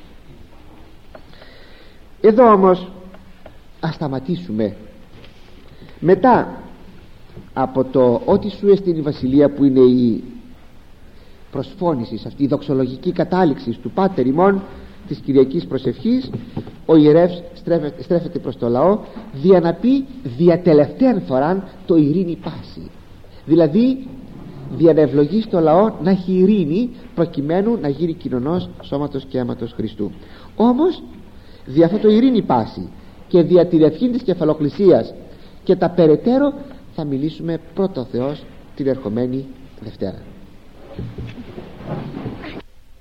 Εδώ όμως ας σταματήσουμε. Μετά από το «Ότι σου εστιν η βασιλεία», που είναι η προσφώνηση, αυτή η δοξολογική κατάληξη του Πάτερ ημών της Κυριακής Προσευχής, ο ιερεύς στρέφεται, στρέφεται προς το λαό δια να πει δια τελευταίαν φοράν το ειρήνη πάση, δηλαδή δια να ευλογεί στο λαό να έχει ειρήνη προκειμένου να γίνει κοινωνός σώματος και αίματος Χριστού. Όμως δια αυτό το ειρήνη πάση και δια τη ευχή της κεφαλοκλησίας και τα περαιτέρω θα μιλήσουμε πρώτα ο Θεός την ερχομένη Δευτέρα.